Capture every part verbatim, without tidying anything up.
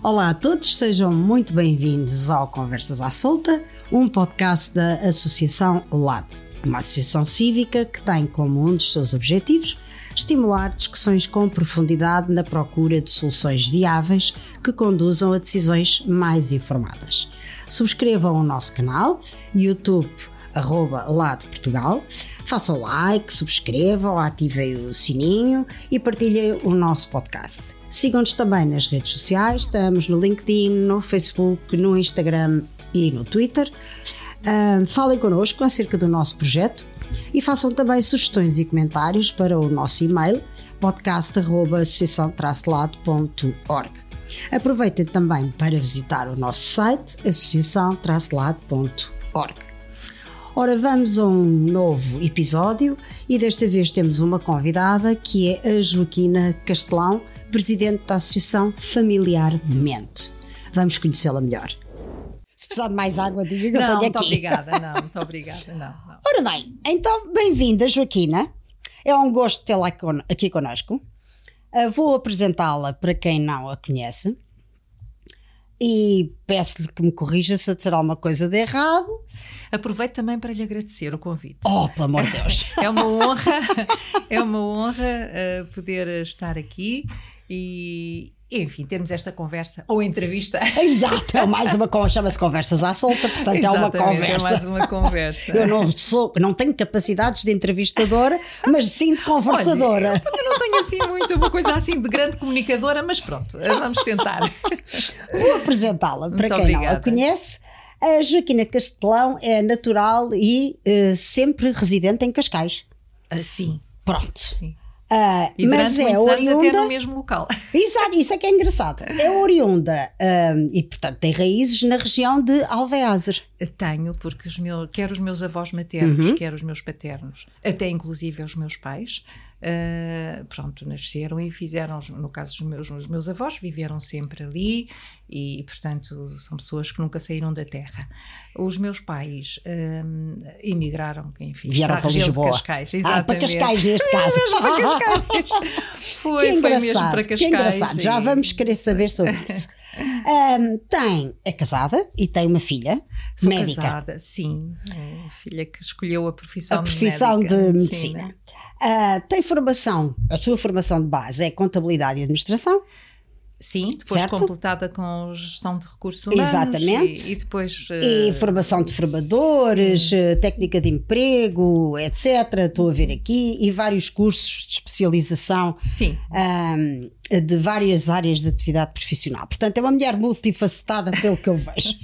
Olá a todos, sejam muito bem-vindos ao Conversas à Solta, um podcast da Associação LAD, uma associação cívica que tem como um dos seus objetivos estimular discussões com profundidade na procura de soluções viáveis que conduzam a decisões mais informadas. Subscrevam o nosso canal, YouTube, arroba LAD Portugal, façam like, subscrevam, ativem o sininho e partilhem o nosso podcast. Sigam-nos também nas redes sociais, estamos no LinkedIn, no Facebook, no Instagram e no Twitter. Uh, falem connosco acerca do nosso projeto e façam também sugestões e comentários para o nosso e-mail podcast arroba associação traço lado ponto org. Aproveitem também para visitar o nosso site associação traço lado ponto org. Ora, vamos a um novo episódio e desta vez temos uma convidada que é a Joaquina Castelão, presidente da Associação Familiarmente. Vamos conhecê-la melhor. Se precisar de mais água, diga que eu tenho aqui. Não, muito obrigada, não, muito obrigada, não, não. Ora bem, então, bem-vinda, Joaquina. É um gosto tê-la aqui connosco. Uh, vou apresentá-la para quem não a conhece e peço-lhe que me corrija se eu disser alguma coisa de errado. Aproveito também para lhe agradecer o convite. Oh, pelo amor de Deus! É uma honra, é uma honra uh, poder estar aqui e, enfim, termos esta conversa ou entrevista. Exato, é mais uma conversa, chama-se Conversas à Solta, portanto Exatamente, é uma conversa. É mais uma conversa. Eu não, sou, não tenho capacidades de entrevistadora, mas sim de conversadora. Olha, eu também não tenho assim muito, uma coisa assim de grande comunicadora, mas pronto, vamos tentar. Vou apresentá-la para muito quem obrigada. não a conhece. A Joaquina Castelão é natural e uh, sempre residente em Cascais. Uh, sim. Pronto. Sim. Uh, e mas durante é muitos anos oriunda, até no mesmo local. Exato, isso é que é engraçado. É oriunda um, e, portanto, tem raízes na região de Alveázer. Tenho, porque os meus, quer os meus avós maternos, Uhum. quer os meus paternos, até inclusive os meus pais, uh, pronto, nasceram e fizeram, no caso dos meus, os meus avós, viveram sempre ali e, portanto, são pessoas que nunca saíram da terra. Os meus pais um, emigraram, enfim, vieram para, para a região Lisboa. de Cascais. Exatamente. Ah, para Cascais neste caso. É mesmo para Cascais. Foi, que foi mesmo para Cascais. Que engraçado, já e... vamos querer saber sobre isso. Um, tem, é casada e tem uma filha. Sou médica. casada, sim. É a filha que escolheu a profissão, a profissão de, de medicina. medicina. Uh, tem formação, a sua formação de base é contabilidade e administração. Sim, depois certo? Completada com gestão de recursos humanos. Exatamente. E, e depois... E uh, formação de formadores, sim. Técnica de emprego, etcétera. Estou a ver aqui. E vários cursos de especialização. Sim. Um, de várias áreas de atividade profissional. Portanto, é uma mulher multifacetada pelo que eu vejo.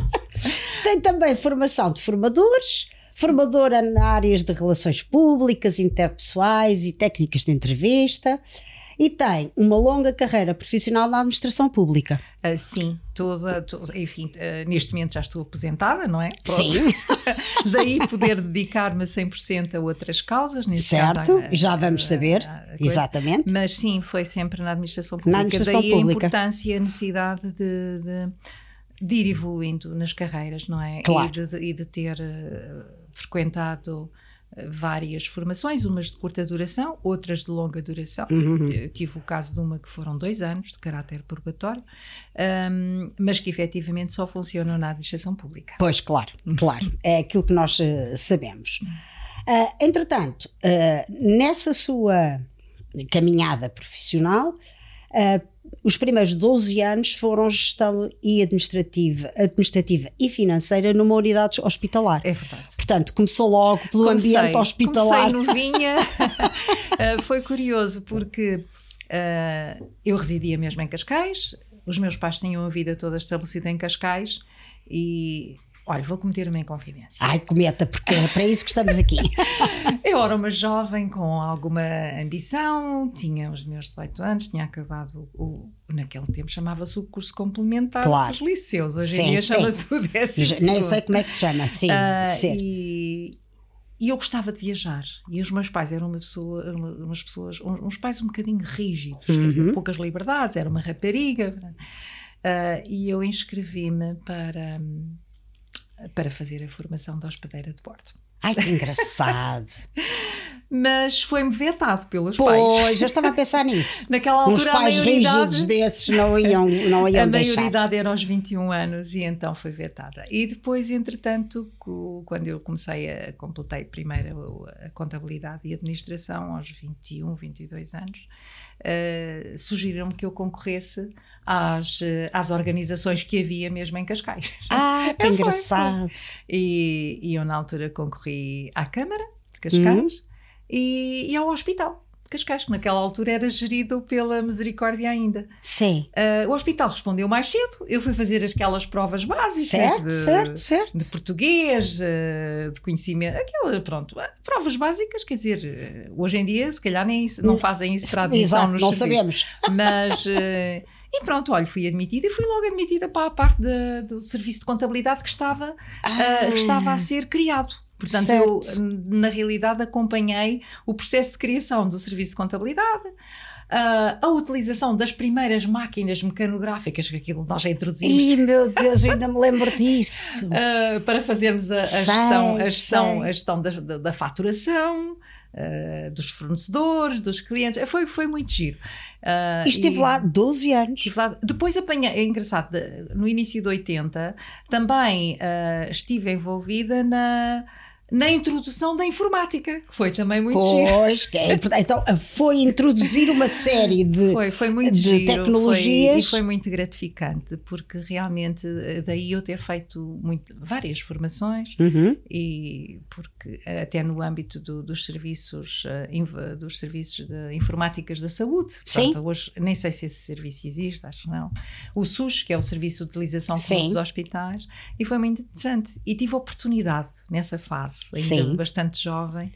Tem também formação de formadores, formadora na áreas de relações públicas, interpessoais e técnicas de entrevista. E tem uma longa carreira profissional na administração pública. Uh, sim, toda, toda enfim, uh, neste momento já estou aposentada, não é? Pronto. Sim. Daí poder dedicar-me a cem por cento a outras causas. Neste certo, caso, a, a, já vamos saber, a, a exatamente. Mas sim, foi sempre na administração pública. Na administração Daí pública. a importância e a necessidade de, de, de ir evoluindo nas carreiras, não é? Claro. E de, e de ter uh, frequentado várias formações, umas de curta duração, outras de longa duração. Uhum. Tive o caso de uma que foram dois anos, de caráter probatório, um, mas que efetivamente só funcionam na administração pública. Pois, claro, claro. É aquilo que nós uh, sabemos. Uh, entretanto, uh, nessa sua caminhada profissional, uh, os primeiros doze anos foram gestão e administrativa, administrativa e financeira numa unidade hospitalar. É verdade. Portanto, começou logo pelo comecei, ambiente hospitalar. Comecei novinha. uh, foi curioso porque uh, eu residia mesmo em Cascais, os meus pais tinham a vida toda estabelecida em Cascais e... Olha, vou cometer uma inconfidência. Ai, cometa, porque é para isso que estamos aqui. Eu era uma jovem com alguma ambição, tinha os meus dezoito anos, tinha acabado o, o naquele tempo chamava-se o curso complementar claro. Dos liceus, hoje sim, em dia sim. chama-se o décimo segundo. Nem sei como é que se chama, sim. Uh, e, e eu gostava de viajar, e os meus pais eram uma pessoa, uma, umas pessoas, uns pais um bocadinho rígidos, uhum. Quer dizer, poucas liberdades, era uma rapariga, uh, e eu inscrevi-me para... para fazer a formação de hospedeira de bordo. Ai, que engraçado! mas foi-me vetado pelos Pois, pais. Pois, eu estava a pensar nisso. Naquela altura, Os pais a maioridade, rígidos desses não iam, não iam a deixar. A maioridade era aos vinte e um anos e então foi vetada. E depois, entretanto, quando eu comecei a, completei primeiro a contabilidade e administração, aos vinte e um, vinte e dois anos, uh, sugeriram-me que eu concorresse às, às organizações que havia mesmo em Cascais. Ah, que é, engraçado. Foi, foi. E, e eu na altura concorri à Câmara de Cascais hum. e, e ao Hospital de Cascais, que naquela altura era gerido pela Misericórdia ainda. Sim. Uh, o hospital respondeu mais cedo, eu fui fazer aquelas provas básicas certo, de, certo, certo. de português, uh, de conhecimento, aquela, pronto, provas básicas, quer dizer, hoje em dia se calhar nem não fazem isso para a admissão. Exato, nos não serviços, sabemos. Mas... Uh, E pronto, olha, fui admitida e fui logo admitida para a parte de, do serviço de contabilidade que estava, ah. uh, que estava a ser criado. Portanto, certo. eu, na realidade, acompanhei o processo de criação do serviço de contabilidade, uh, a utilização das primeiras máquinas mecanográficas, que aquilo nós já introduzimos. Ih, meu Deus, eu ainda me lembro disso. uh, para fazermos a, a sei, gestão, a gestão, a gestão da, da, da faturação. Uh, dos fornecedores, dos clientes, foi, foi muito giro. Uh, e estive e, lá doze anos. Estive lá, depois apanhei, é engraçado, de, no início de oitenta, também uh, estive envolvida na, na introdução da informática, que foi também muito pois, giro. Pois, que é, então foi introduzir uma série de, foi, foi muito de giro, tecnologias. Foi, e foi muito gratificante, porque realmente daí eu ter feito muito, várias formações, uhum. e porque até no âmbito do, dos serviços uh, dos serviços de informáticas da saúde. Sim. Pronto, hoje nem sei se esse serviço existe, acho que não. O SUS, que é o Serviço de Utilização Comum dos Hospitais, e foi muito interessante. E tive a oportunidade nessa fase, ainda Sim. bastante jovem,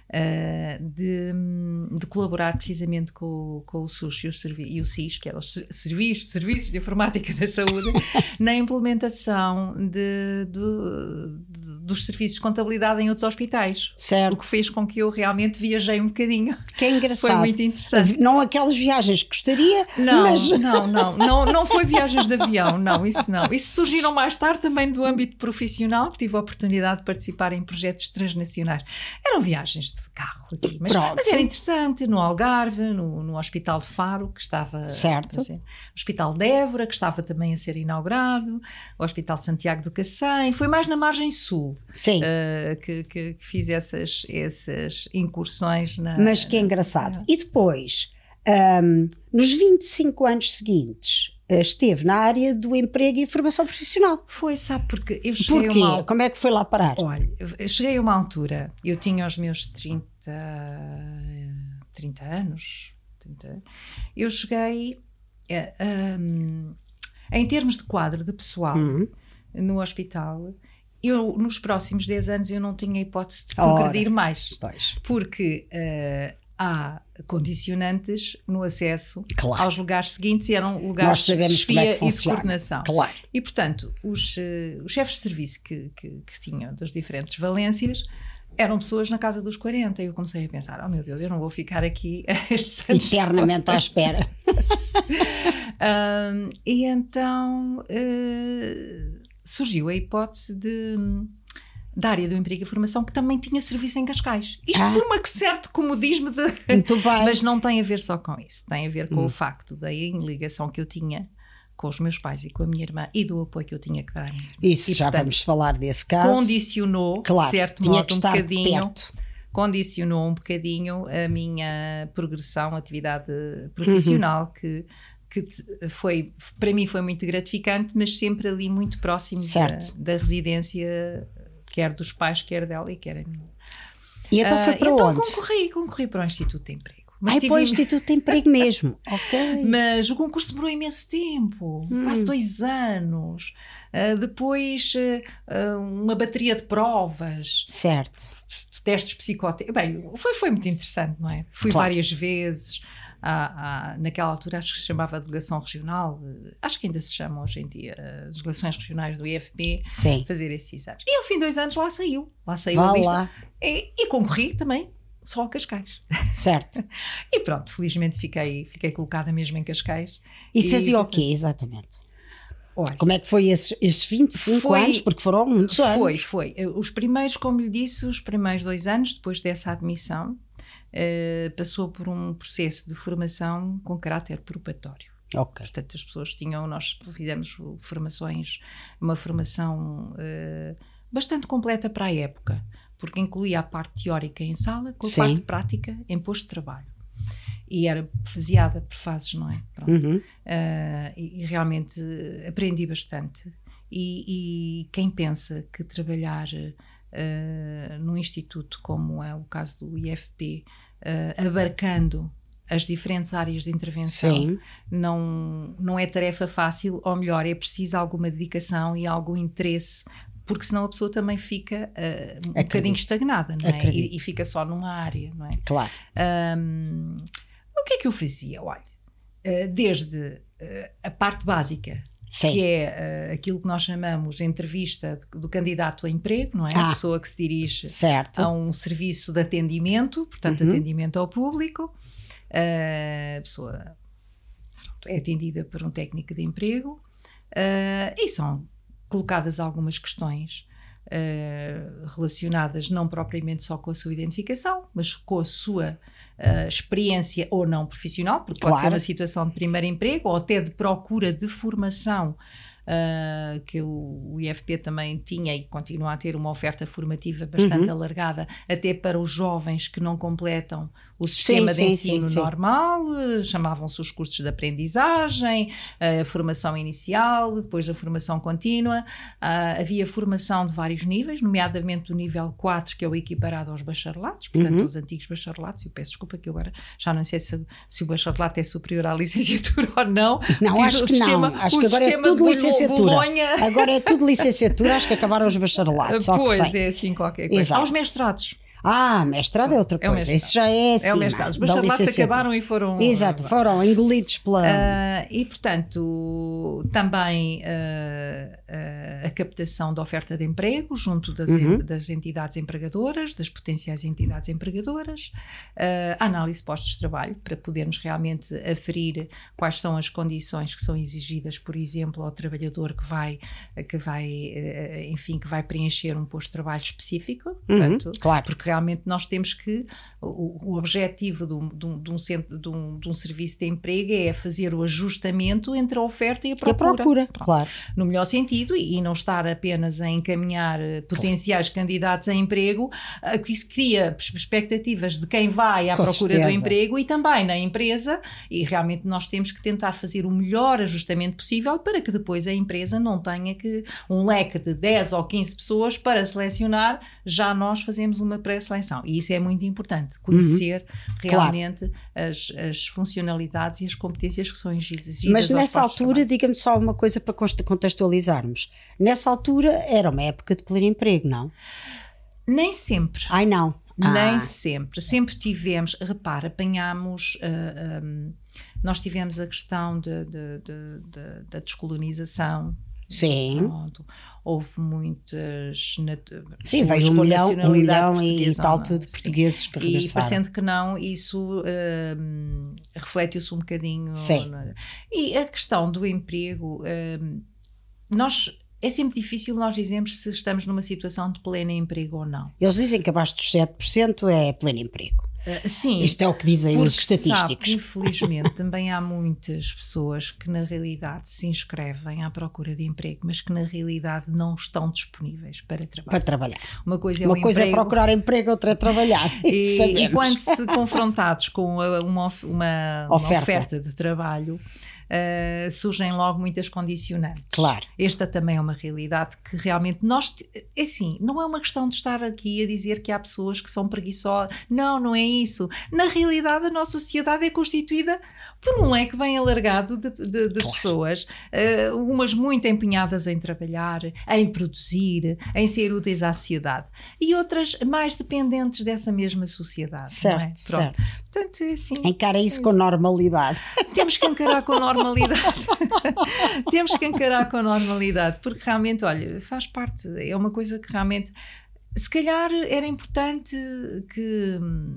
uh, de, de colaborar precisamente com, com o SUS e o, servi- e o S I S, que eram os serviços, serviços de Informática da Saúde, na implementação de, de, de, dos serviços de contabilidade em outros hospitais. Certo. O que fez com que eu realmente viajei um bocadinho. Que é engraçado. Foi muito interessante. Não aquelas viagens que gostaria, não, mas... Não, não, não, não foi viagens de avião, não, isso não. Isso surgiram mais tarde também do âmbito profissional, que tive a oportunidade de participar em projetos transnacionais. Eram viagens de carro aqui, mas, mas era interessante, no Algarve, no, no Hospital de Faro, que estava... Certo. Assim, o Hospital de Évora, que estava também a ser inaugurado, o Hospital Santiago do Cacém, foi mais na margem sul. Sim. Uh, que, que, que fiz essas, essas incursões na... Mas que é engraçado. Na... E depois, um, nos vinte e cinco anos seguintes, esteve na área do emprego e formação profissional. Foi, sabe, porque eu cheguei Porquê? a uma... Como é que foi lá parar? Olha, eu cheguei a uma altura, eu tinha os meus trinta, trinta anos, trinta, eu cheguei, uh, um, em termos de quadro de pessoal, uhum. no hospital... Eu, nos próximos dez anos eu não tinha hipótese de progredir Ora, mais, pois. porque uh, há condicionantes no acesso claro. aos lugares seguintes e eram lugares de chefia é e de coordenação. Claro. E, portanto, os, uh, os chefes de serviço que, que, que tinham das diferentes valências eram pessoas na casa dos quarenta e eu comecei a pensar, oh meu Deus, eu não vou ficar aqui estes anos eternamente à espera. um, e então... Uh, surgiu a hipótese de, da área do emprego e formação que também tinha serviço em Cascais. Isto ah. por um certo comodismo de... Muito bem. Mas não tem a ver só com isso. Tem a ver com hum. o facto da ligação que eu tinha com os meus pais e com a minha irmã e do apoio que eu tinha que dar à minha irmã. Isso, e, já portanto, vamos falar desse caso. Condicionou, claro, de certo tinha modo, que um estar bocadinho... perto. Condicionou um bocadinho a minha progressão, atividade profissional, uhum. que... que foi, para mim foi muito gratificante, mas sempre ali muito próximo da, da residência, quer dos pais, quer dela e quer a minha. E então foi para uh, então onde? concorri, concorri para o Instituto de Emprego. Mas Ai, tive... para o Instituto de Emprego mesmo, ok. Mas o concurso demorou imenso tempo, hum. quase dois anos. Uh, depois uh, uma bateria de provas. Certo. Testes psicotécnicos. Bem, foi, foi muito interessante, não é? Fui claro. várias vezes. À, à, naquela altura acho que se chamava Delegação Regional, acho que ainda se chama hoje em dia as Delegações Regionais do I F P, Sim. fazer esses exames. E ao fim de dois anos lá saiu, lá saiu Vá a lista. Lá. E, e concorri também só a Cascais. Certo. E pronto, felizmente fiquei, fiquei colocada mesmo em Cascais. E, e fazia o quê, exatamente? Olha, como é que foi esses, esses vinte e cinco foi, anos? Porque foram muitos anos. Foi, foi. Os primeiros, como lhe disse, os primeiros dois anos, depois dessa admissão, uh, passou por um processo de formação com caráter probatório. Okay. Portanto, as pessoas tinham, nós fizemos formações, uma formação uh, bastante completa para a época, porque incluía a parte teórica em sala, com a Sim. parte prática em posto de trabalho. E era faseada por fases, não é? Pronto. Uhum. Uh, e, e realmente aprendi bastante. E, e quem pensa que trabalhar uh, num instituto como é o caso do I F P, uh, abarcando as diferentes áreas de intervenção, não, não é tarefa fácil, ou melhor, é preciso alguma dedicação e algum interesse, porque senão a pessoa também fica uh, um Acredito. bocadinho estagnada, não é? E, e fica só numa área, não é? Claro. Um, o que é que eu fazia? Olha, uh, desde uh, a parte básica, Sim. que é uh, aquilo que nós chamamos de entrevista do candidato a emprego, não é? Ah, a pessoa que se dirige certo. a um serviço de atendimento, portanto, uhum. atendimento ao público. Uh, a pessoa pronto, é atendida por um técnico de emprego uh, e são colocadas algumas questões uh, relacionadas não propriamente só com a sua identificação, mas com a sua uh, experiência ou não profissional, porque claro. pode ser uma situação de primeiro emprego ou até de procura de formação. Uh, que o, o I F P também tinha e continua a ter uma oferta formativa bastante uhum. alargada, até para os jovens que não completam o sistema sim, de sim, ensino sim, normal, sim. chamavam-se os cursos de aprendizagem, a formação inicial, depois a formação contínua. Uh, havia formação de vários níveis, nomeadamente do nível quatro, que é o equiparado aos bacharelatos, portanto, uhum. aos antigos bacharelatos. Eu peço desculpa que eu agora já não sei se, se o bacharelato é superior à licenciatura ou não. Não, acho que sistema, não. Acho que agora é tudo licenciatura. Bolonha. Agora é tudo licenciatura, acho que acabaram os bacharelatos. Pois, é assim qualquer coisa. Exato. Aos mestrados. Ah, mestrado é outra coisa, é isso já é assim. É o mestrado. Os bacharelatos acabaram e foram... Exato, foram engolidos pela... Uh, e, portanto, também uh, uh, a captação da oferta de emprego junto das, uhum. en, das entidades empregadoras, das potenciais entidades empregadoras, uh, a análise de postos de trabalho, para podermos realmente aferir quais são as condições que são exigidas, por exemplo, ao trabalhador que vai, que vai uh, enfim, que vai preencher um posto de trabalho específico, portanto, uhum, claro. Porque realmente nós temos que, o, o objetivo de um, de, um, de, um centro, de, um, de um serviço de emprego é fazer o ajustamento entre a oferta e a procura. E a procura, claro. No melhor sentido, e, e não estar apenas a encaminhar potenciais claro. candidatos a emprego, que isso cria expectativas de quem vai à Com procura certeza. do emprego e também na empresa, e realmente nós temos que tentar fazer o melhor ajustamento possível para que depois a empresa não tenha que um leque de dez ou quinze pessoas para selecionar, já nós fazemos uma pré seleção, e isso é muito importante, conhecer uhum. realmente claro. as, as funcionalidades e as competências que são exigidas. Mas nessa altura, diga-me só uma coisa para contextualizarmos, nessa altura era uma época de pleno emprego, não? Nem sempre. Ai não? Nem ah. sempre, sempre tivemos, repara, apanhámos, uh, um, nós tivemos a questão de, de, de, de, da descolonização. Sim. Pronto. Houve muitas... Sim, veio um milhão, um milhão e tal tudo de portugueses que regressaram. E parecendo que não, isso uh, reflete-se um bocadinho. Sim. Na, e a questão do emprego, uh, nós... É sempre difícil nós dizermos se estamos numa situação de pleno emprego ou não. Eles dizem que abaixo dos sete por cento é pleno emprego. Uh, sim. Isto é o que dizem os estatísticos. Sabe, infelizmente, também há muitas pessoas que na realidade se inscrevem à procura de emprego, mas que na realidade não estão disponíveis para trabalhar. Para trabalhar. Uma coisa é, uma o coisa emprego, é procurar emprego, outra é trabalhar. E, e quando se confrontados com uma, uma, uma, oferta. uma oferta de trabalho, Uh, surgem logo muitas condicionantes. Claro. Esta também é uma realidade que realmente nós, é assim, não é uma questão de estar aqui a dizer que há pessoas que são preguiçosas, não, não é isso. Na realidade a nossa sociedade é constituída por um leque bem alargado de, de, de claro. pessoas, uh, umas muito empenhadas em trabalhar, em produzir, em ser úteis à sociedade, e outras mais dependentes dessa mesma sociedade. Certo, não é? certo. Portanto, é assim, encara isso é com normalidade. Temos que encarar com normalidade. Temos que encarar com normalidade, porque realmente, olha, faz parte, é uma coisa que realmente, se calhar era importante que,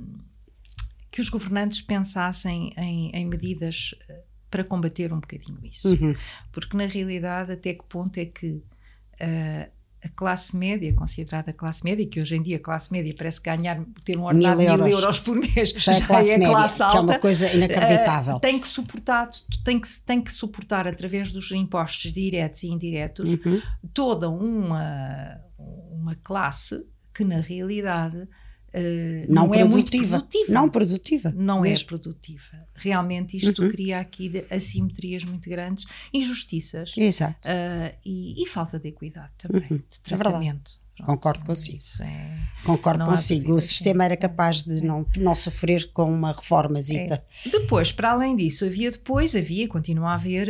que os governantes pensassem em, em medidas para combater um bocadinho isso. Uhum. Porque na realidade, até que ponto é que uh, a classe média, considerada classe média, que hoje em dia a classe média parece ganhar, ter um ordenado de Mil mil euros. euros por mês, Já é classe é média, classe alta, que é uma coisa inacreditável. Uh, tem que suportar, tem que, tem que suportar através dos impostos diretos e indiretos uhum. toda uma, uma classe que na realidade Uh, não, não produtiva, é muito produtiva. Não produtiva. Não mesmo. é produtiva. Realmente isto uhum. cria aqui assimetrias muito grandes, injustiças Exato. Uh, e, e falta de equidade também, uhum. de tratamento. É Concordo consigo. É, Concordo consigo. O sistema era capaz de não, não sofrer com uma reformazita. É. Depois, para além disso, havia depois, havia, continua a haver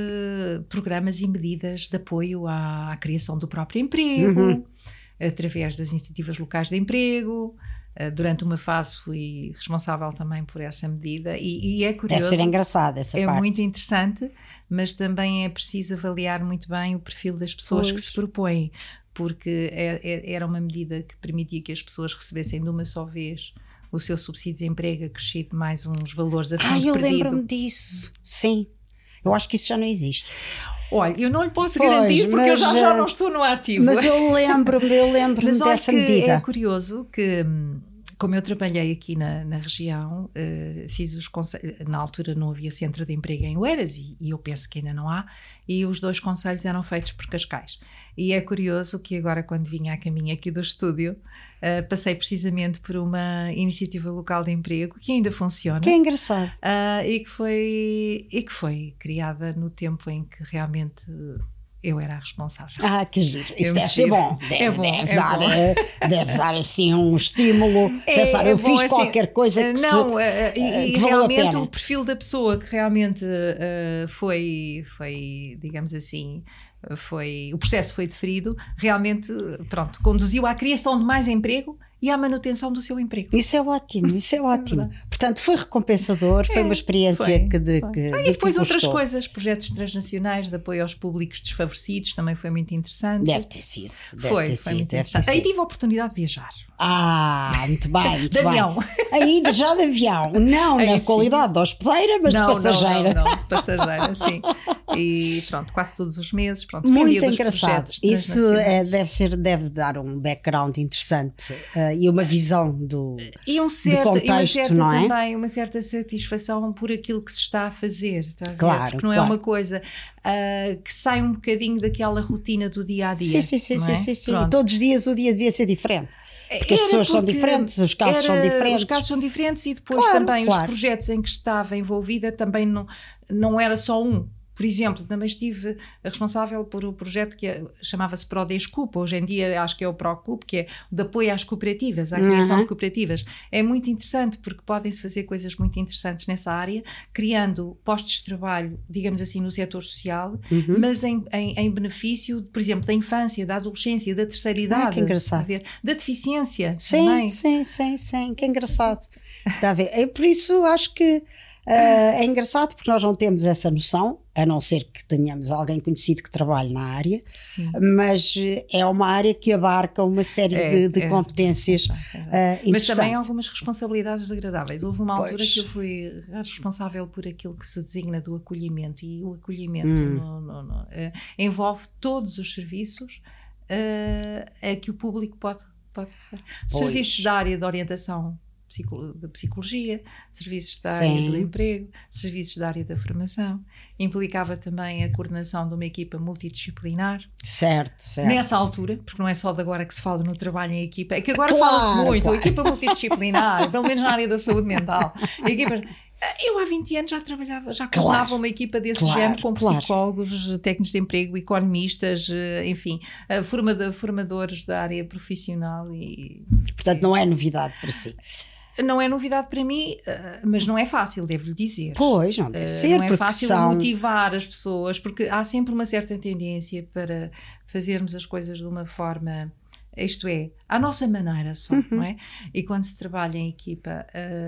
uh, programas e medidas de apoio à, à criação do próprio emprego, uhum. através das iniciativas locais de emprego. Durante uma fase fui responsável também por essa medida e, e é curioso. Deve ser engraçada essa é parte. É muito interessante, mas também é preciso avaliar muito bem o perfil das pessoas pois. que se propõem, porque é, é, era uma medida que permitia que as pessoas recebessem de uma só vez o seu subsídio de emprego acrescido mais uns valores a fundo perdido. Ah, eu perdido. lembro-me disso, sim. Eu acho que isso já não existe. Olha, eu não lhe posso pois, garantir porque eu já, já não estou no ativo. Mas eu lembro-me, eu lembro-me mas dessa olha que medida. É curioso que, como eu trabalhei aqui na, na região, uh, fiz os conselhos, na altura não havia centro de emprego em Oeiras e, e eu penso que ainda não há, e os dois conselhos eram feitos por Cascais. E é curioso que agora, quando vinha a caminho aqui do estúdio, uh, passei precisamente por uma iniciativa local de emprego que ainda funciona. Que é engraçado. Uh, e, que foi, e que foi criada no tempo em que realmente eu era a responsável. Ah, que giro. Isso eu deve ser bom. Deve, é bom, deve, é dar, bom. deve dar assim um estímulo. É, pensar, é eu bom, fiz assim, qualquer coisa que não, se, uh, e, que e realmente o perfil da pessoa que realmente uh, foi, foi, digamos assim, foi, o processo foi deferido, realmente, pronto, conduziu à criação de mais emprego e à manutenção do seu emprego. Isso é ótimo, isso é ótimo. É Portanto, foi recompensador, foi é, uma experiência foi, que de foi. que ah, de E depois que outras gostou. coisas, projetos transnacionais de apoio aos públicos desfavorecidos, também foi muito interessante. Deve ter sido. Deve foi, ter foi sido, muito deve interessante. ter Aí sido. tive a oportunidade de viajar. Ah, muito bem, muito de bem. avião. Ainda já de avião, não Aí na sim. qualidade de hospedeira, mas não, de passageira. Não, não, não, de passageira, sim. E pronto, quase todos os meses, pronto, muito dos engraçado. Isso é, deve ser, deve dar um background interessante uh, e uma visão do, e um certo, do contexto, e uma certa, não é? Também uma certa satisfação por aquilo que se está a fazer, está a ver? Claro, porque não claro. é uma coisa uh, que sai um bocadinho daquela rotina do dia a dia. Sim, sim, sim, não é? sim, sim. Todos os dias o dia devia ser diferente. Porque Era as pessoas porque são diferentes, os casos são diferentes. Os casos são diferentes e depois claro, também claro. os projetos em que estava envolvida também não, não era só um. Por exemplo, também estive responsável por um projeto que chamava-se ProDescupa, hoje em dia acho que é o ProCup, que é o de apoio às cooperativas, à criação uhum. de cooperativas. É muito interessante porque podem-se fazer coisas muito interessantes nessa área, criando postos de trabalho, digamos assim, no setor social, uhum. mas em, em, em benefício, por exemplo, da infância, da adolescência, da terceira idade, ah, que engraçado. Ver, da deficiência. Sim, também. sim, sim, sim, que engraçado. Está a ver? É por isso acho que Uh, é engraçado porque nós não temos essa noção, a não ser que tenhamos alguém conhecido que trabalhe na área, Sim. mas é uma área que abarca uma série é, de, de é, competências é, é, é. uh, mas também algumas responsabilidades desagradáveis. Houve uma altura pois. que eu fui responsável por aquilo que se designa do acolhimento, e o acolhimento hum. no, no, no, uh, envolve todos os serviços uh, a que o público pode, pode serviços da área de orientação de psicologia, serviços da área Sim. do emprego, serviços da área da formação, implicava também a coordenação de uma equipa multidisciplinar. Certo, certo. Nessa altura, porque não é só de agora que se fala no trabalho em equipa, é que agora claro, fala-se muito, claro. a equipa multidisciplinar, pelo menos na área da saúde mental. A equipa, eu há vinte anos já trabalhava, já coordenava claro, uma equipa desse claro, género, com claro. psicólogos, técnicos de emprego, economistas, enfim, formadores da área profissional. E, portanto, não é novidade para si. Não é novidade para mim, mas não é fácil, devo-lhe dizer. Pois, não deve ser. Não é fácil são... motivar as pessoas, porque há sempre uma certa tendência para fazermos as coisas de uma forma, isto é, à nossa maneira só, uhum. não é? E quando se trabalha em equipa,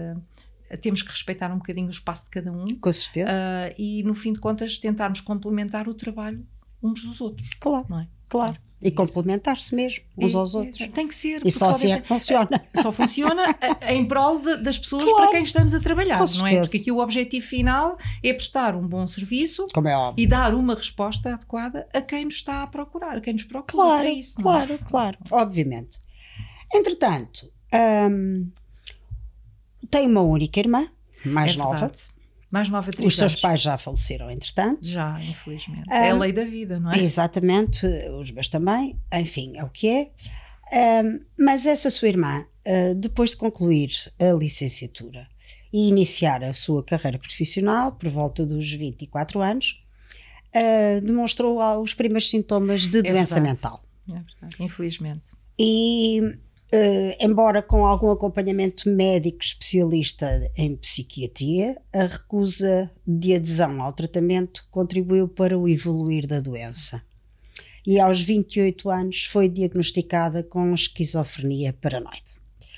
uh, temos que respeitar um bocadinho o espaço de cada um. Com certeza. Uh, e, no fim de contas, tentarmos complementar o trabalho uns dos outros. Claro, não é? claro. E complementar-se mesmo uns e, aos outros. Tem que ser. E só assim deixa, é que funciona. Só funciona em prol de, das pessoas claro, para quem estamos a trabalhar, não é? Porque aqui o objetivo final é prestar um bom serviço, como é óbvio, e dar uma resposta adequada a quem nos está a procurar, a quem nos procura claro, para isso. Claro, é? claro, obviamente. Entretanto, hum, tem uma única irmã, mais é nova. Verdade. Mais nova, três Os seus anos. pais já faleceram, entretanto. Já, infelizmente. Um, é a lei da vida, não é? Exatamente, os meus também. Enfim, é o que é. Um, mas essa sua irmã, uh, depois de concluir a licenciatura e iniciar a sua carreira profissional, por volta dos vinte e quatro anos, uh, demonstrou os primeiros sintomas de é doença verdade. mental. É verdade, infelizmente. E... Uh, embora com algum acompanhamento médico especialista em psiquiatria, a recusa de adesão ao tratamento contribuiu para o evoluir da doença. E aos vinte e oito anos foi diagnosticada com esquizofrenia paranoide.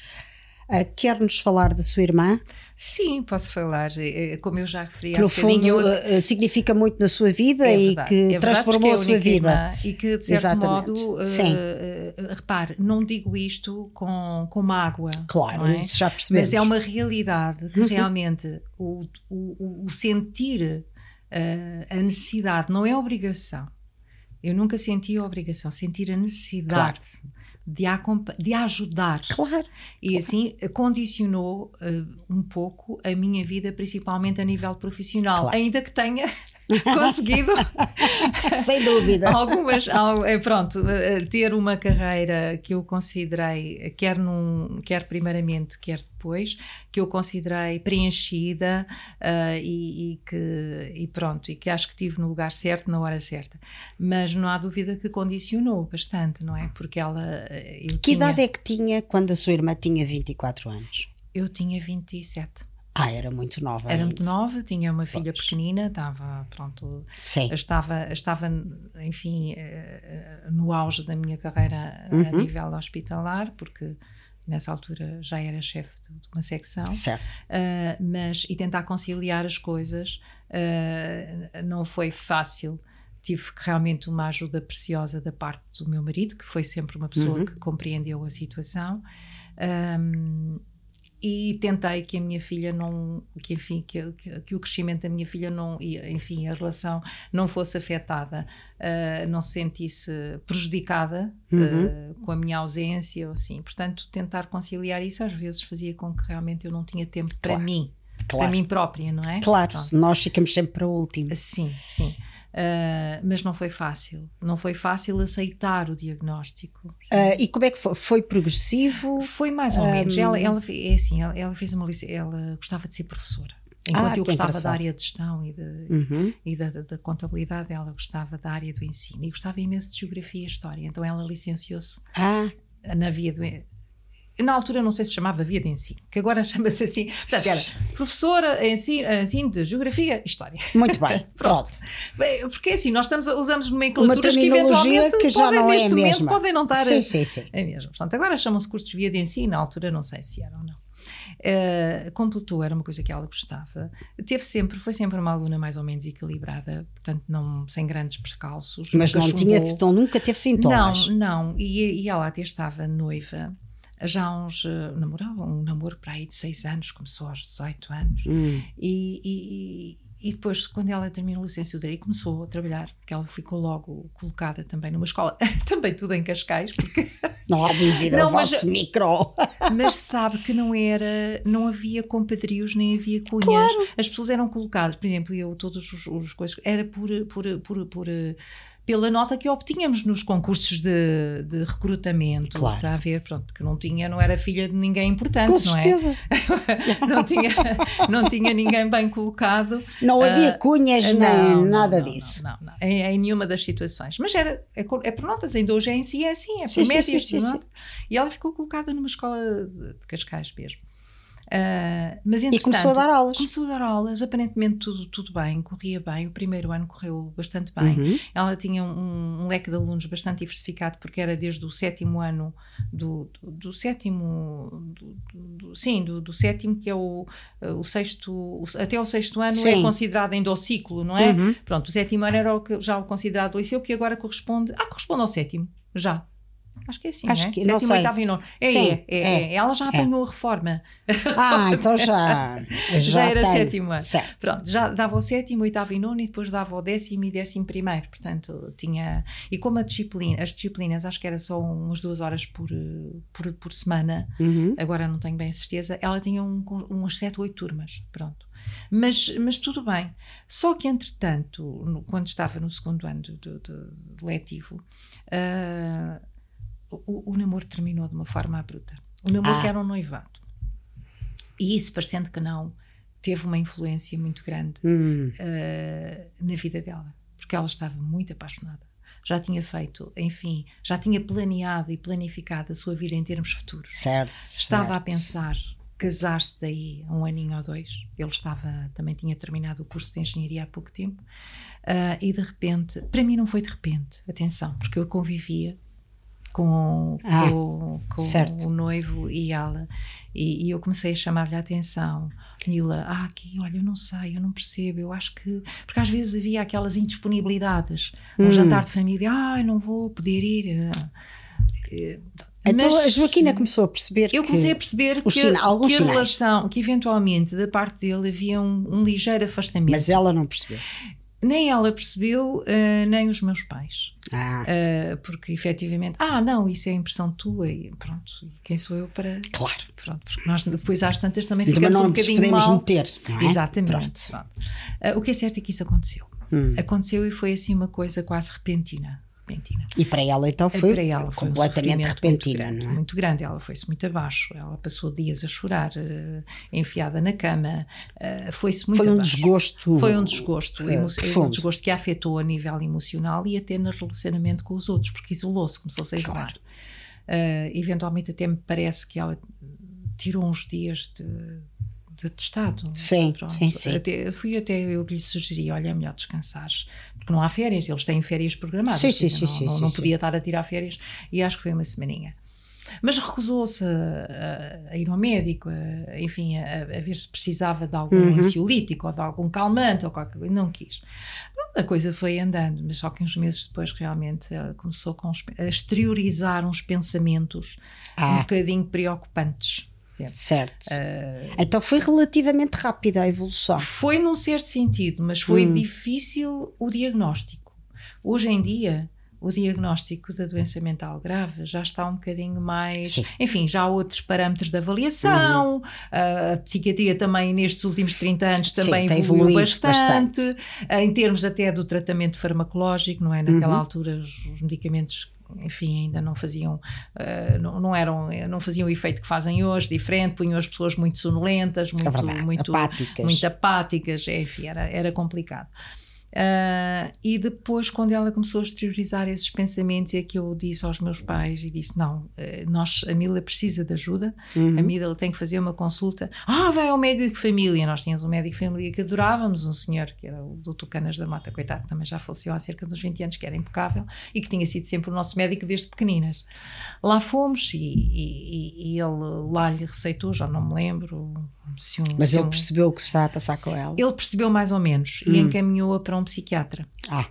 Uh, quer-nos falar da sua irmã? Sim, posso falar. Como eu já referi que há no bocadinho, fundo uh, significa muito na sua vida é e verdade, que é transformou que é a sua vida. Irmã, e que, de certo Exatamente. modo, uh, Sim. Uh, repare, não digo isto com, com mágoa. Claro, não é? isso já percebemos. Mas é uma realidade que uhum. realmente o, o, o sentir uh, a necessidade, não é obrigação. Eu nunca senti a obrigação, sentir a necessidade. Claro. De, a, de a ajudar. Claro. E claro. assim condicionou uh, um pouco a minha vida, principalmente a nível profissional. Claro. Ainda que tenha conseguido sem dúvida algumas, pronto, uh, ter uma carreira que eu considerei, quer, num, quer primeiramente, quer depois, que eu considerei preenchida uh, e, e que e pronto, e que acho que estive no lugar certo, na hora certa. Mas não há dúvida que condicionou bastante, não é? Porque ela... Eu que tinha, idade é que tinha quando a sua irmã tinha vinte e quatro anos? Eu tinha vinte e sete. Ah, era muito nova. Era ainda. muito nova, tinha uma filha Pois. pequenina, estava, pronto, Sim. Estava, estava, enfim, no auge da minha carreira uhum. a nível hospitalar, porque nessa altura já era chefe de uma secção. Certo. Uh, mas, e tentar conciliar as coisas uh, não foi fácil. Tive realmente uma ajuda preciosa da parte do meu marido, que foi sempre uma pessoa uhum. que compreendeu a situação. Um, e tentei que a minha filha não, que enfim, que, que, que o crescimento da minha filha não, e, enfim, a relação não fosse afetada, uh, não se sentisse prejudicada uhum. uh, com a minha ausência, ou assim. Portanto, tentar conciliar isso às vezes fazia com que realmente eu não tinha tempo claro. para mim, claro. para mim própria, não é? Claro, Pronto. nós ficamos sempre para o último. Sim, sim. Uh, mas não foi fácil, não foi fácil aceitar o diagnóstico. Uh, e como é que foi? Foi progressivo? Foi mais ou um... menos. Ela, ela, é assim, ela, ela fez uma licença, ela gostava de ser professora. Enquanto ah, eu gostava da área de gestão e, de, uhum. e da, da, da contabilidade, ela gostava da área do ensino e gostava imenso de geografia e história. Então ela licenciou-se ah. na via do... Na altura não sei se chamava via de ensino, que agora chama-se assim. Portanto, era professora ensino, ensino de geografia e história. Muito bem, pronto. Porque assim, nós estamos, usamos nomenclaturas que eventualmente que já podem, não neste é momento, mesma. podem não estar. Sim, sim, sim. É mesmo. Portanto, agora chamam-se cursos via de ensino, na altura não sei se eram ou não. Uh, completou, era uma coisa que ela gostava. Teve sempre, foi sempre uma aluna mais ou menos equilibrada, portanto, não, sem grandes percalços. Mas não tinha, então nunca teve sintomas? Não, não. E, e ela até estava noiva. Já há uns, uh, namorava um namoro para aí de seis anos, começou aos dezoito anos, hum. e, e, e depois, quando ela terminou a licenciatura e começou a trabalhar, porque ela ficou logo colocada também numa escola, também tudo em Cascais, porque... Não há dúvida, não, o mas, vosso micro. Mas sabe que não era, não havia compadrios, nem havia cunhas. Claro. As pessoas eram colocadas, por exemplo, eu, todos os, os coisas, era por... por, por, por pela nota que obtínhamos nos concursos de, de recrutamento, claro. Está a ver? Pronto, porque não tinha, não era filha de ninguém importante, com não certeza. É? não, tinha, não tinha ninguém bem colocado. Não havia cunhas uh, nem não, nada não, disso. Não, não, não. Em, em nenhuma das situações. Mas era, é, é por notas, ainda hoje é em si, é assim, é por sim, médias. Sim, sim, sim, sim. E ela ficou colocada numa escola de Cascais mesmo. Uh, mas, e começou a dar aulas. Começou a dar aulas, aparentemente tudo, tudo bem, corria bem. O primeiro ano correu bastante bem. Uhum. Ela tinha um, um leque de alunos bastante diversificado, porque era desde o sétimo ano, do, do, do sétimo, do, do, sim, do, do sétimo, que é o, o sexto, o, até o sexto ano sim. É considerado ainda o ciclo, não é? Uhum. Pronto, o sétimo ano era o que, já o considerado o liceu, que agora corresponde, ah, corresponde ao sétimo. Já. Acho que é assim, Acho não é? que- não Sétimo, sei. oitavo e nono. É, Sim, é, é, é. é. Ela já apanhou a reforma. Ah, então já. Já, Já era tem. sétimo ano. Certo. Pronto, já dava o sétimo, oitavo e nono e depois dava o décimo e décimo primeiro. Portanto, tinha... E como a disciplina, as disciplinas, acho que era só umas duas horas por, por, por semana, Uhum. agora não tenho bem a certeza, ela tinha um, umas sete, oito turmas. Pronto. Mas, mas tudo bem. Só que, entretanto, no, quando estava no segundo ano do, do, do letivo, uh, o, o namoro terminou de uma forma abrupta. O namoro Ah. que era um noivado. E isso, parecendo que não, teve uma influência muito grande Hum. uh, na vida dela. Porque ela estava muito apaixonada. Já tinha feito, enfim, já tinha planeado e planificado a sua vida em termos futuros. Certo. Estava certo. a pensar casar-se daí a um aninho ou dois. Ele estava, também tinha terminado o curso de engenharia há pouco tempo. Uh, e de repente, para mim não foi de repente, atenção, porque eu convivia com, Ah, com, com o noivo e ela, e, e eu comecei a chamar-lhe a atenção. Nila, ah, aqui, olha, eu não sei, eu não percebo, eu acho que... Porque às vezes havia aquelas indisponibilidades. Um hum. jantar de família, ah, não vou poder ir... Então Mas a Joaquina começou a perceber eu que comecei a perceber os que, sina- alguns que a sinais. relação, que eventualmente da parte dele havia um, um ligeiro afastamento. Mas ela não percebeu. Nem ela percebeu, uh, nem os meus pais. Ah, Uh, porque efetivamente, ah, não, isso é impressão tua e pronto, e quem sou eu para. claro. Pronto, porque nós depois às tantas também Também ficamos não um nos bocadinho podemos mal. meter, não é? Exatamente. Pronto. Pronto. Uh, o que é certo é que isso aconteceu. Hum. Aconteceu e foi assim uma coisa quase repentina. repentina. E para ela então foi, Para ela foi completamente um repentina, muito grande, não é? muito grande. Ela foi-se muito abaixo. Ela passou dias a chorar, uh, enfiada na cama. Uh, foi-se muito Foi um abaixo. desgosto. Foi um desgosto, uh, emo- profundo. um desgosto que a afetou a nível emocional e até no relacionamento com os outros, porque isolou-se, começou-se a isolar. Claro. Uh, eventualmente até me parece que ela tirou uns dias de, de atestado. Sim, Pronto. sim, sim. Até, fui até eu que lhe sugeri, olha, é melhor descansares, porque não há férias, eles têm férias programadas. Sim, quer sim, dizer, sim, não, sim, não, sim, não sim. podia estar a tirar férias, e acho que foi uma semaninha. Mas recusou-se a, a- a ir ao médico, a, enfim, a, a ver se precisava de algum Uhum. ansiolítico ou de algum calmante, ou qualquer coisa. Não quis. Pronto, a coisa foi andando, mas só que uns meses depois realmente ela começou com os- a exteriorizar uns pensamentos um Ah. bocadinho preocupantes. Certo? Certo. Uh, Então foi relativamente rápida a evolução. Foi num certo sentido, mas foi Hum. difícil o diagnóstico. Hoje em dia, o diagnóstico da doença mental grave já está um bocadinho mais... Sim. Enfim, já há outros parâmetros de avaliação, Uhum. a psiquiatria também nestes últimos trinta anos também Sim, tem evoluiu evoluído bastante, bastante. em termos até do tratamento farmacológico, não é? Naquela Uhum. altura os, os medicamentos... enfim, ainda não faziam, uh, não, não eram, não faziam o efeito que fazem hoje, diferente, punham as pessoas muito sonolentas, muito, É verdade, muito apáticas. muito apáticas, enfim, era, era complicado. Uh, e depois, quando ela começou a exteriorizar esses pensamentos, é que eu disse aos meus pais e disse, não, uh, nós, a Mila precisa de ajuda, Uhum. a Mila tem que fazer uma consulta. Ah, vai ao médico de família. Nós tínhamos um médico de família que adorávamos, um senhor que era o doutor Canas da Mata, coitado, também já faleceu há cerca de uns vinte anos, que era impecável e que tinha sido sempre o nosso médico desde pequeninas. Lá fomos e, e, e ele lá lhe receitou, já não me lembro se um, Mas se ele um, percebeu o que se está a passar com ela. ele percebeu mais ou menos Hum. e encaminhou-a para um psiquiatra. Ah,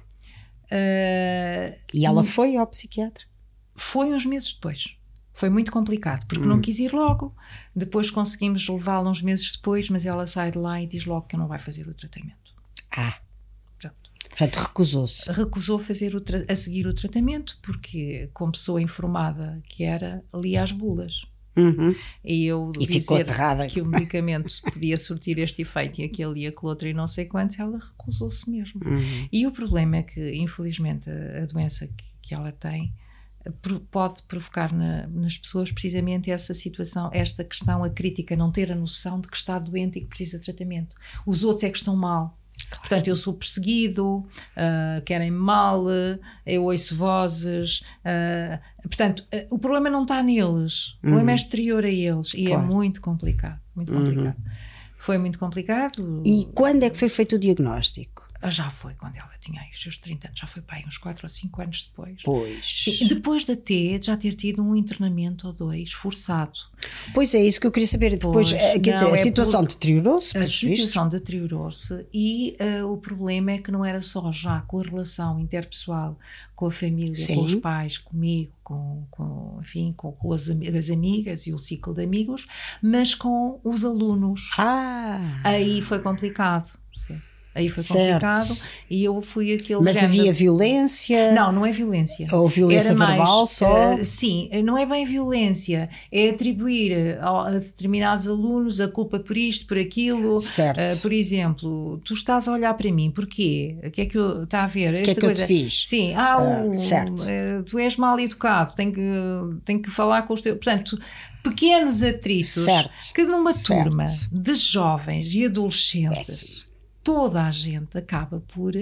Uh, e ela foi ao psiquiatra? foi uns meses depois. Foi muito complicado, porque Hum. não quis ir logo. Depois conseguimos levá-la uns meses depois, mas ela sai de lá e diz logo que não vai fazer o tratamento. Ah, Pronto. portanto recusou-se. Recusou fazer o tra- a seguir o tratamento, porque, como pessoa informada que era, lia as bulas. Uhum. E eu E ficou dizer aterrada. que o medicamento podia surtir este efeito e aquele e aquele outro e não sei quantos, ela recusou-se mesmo. Uhum. E o problema é que, infelizmente, a, a doença que, que ela tem eh, pro- pode provocar na- nas pessoas precisamente essa situação, esta questão, a crítica, não ter a noção de que está doente e que precisa de tratamento. Os outros é que estão mal. Portanto, eu sou perseguido, ah, querem-me mal, eu ouço vozes. ah, portanto, ah, o problema não está neles, o problema é exterior a eles e Claro. é muito complicado. Muito complicado. Foi muito complicado. E quando é que foi feito o diagnóstico? Já foi quando ela tinha os seus trinta anos, já foi para aí uns quatro ou cinco anos depois. Pois. Sim, depois de ter, já ter tido um internamento ou dois forçado. Pois é, isso que eu queria saber. Depois, Pois, quer dizer, não, a é situação por- deteriorou-se. A pelos vistos. situação deteriorou-se e uh, o problema é que não era só já com a relação interpessoal, com a família, Sim. com os pais, comigo, com, com, enfim, com, com as, ami- as amigas e o ciclo de amigos, mas com os alunos. Ah, Aí foi complicado. Sim. Aí foi certo. complicado e eu fui aquele Mas género... havia violência? Não, não é violência. Ou violência Era mais, verbal só? uh, sim, não é bem violência, é atribuir a, a determinados alunos a culpa por isto, por aquilo. Certo. Uh, por exemplo, tu estás a olhar para mim, porquê? O que é que eu... Está a ver? O que é que eu te fiz? Sim, ah, Ah, o, certo. uh, tu és mal educado, tenho que, tenho que falar com os teus... Portanto, pequenos atritos Certo. que numa Certo. turma de jovens e adolescentes... Péssimo. Toda a gente acaba por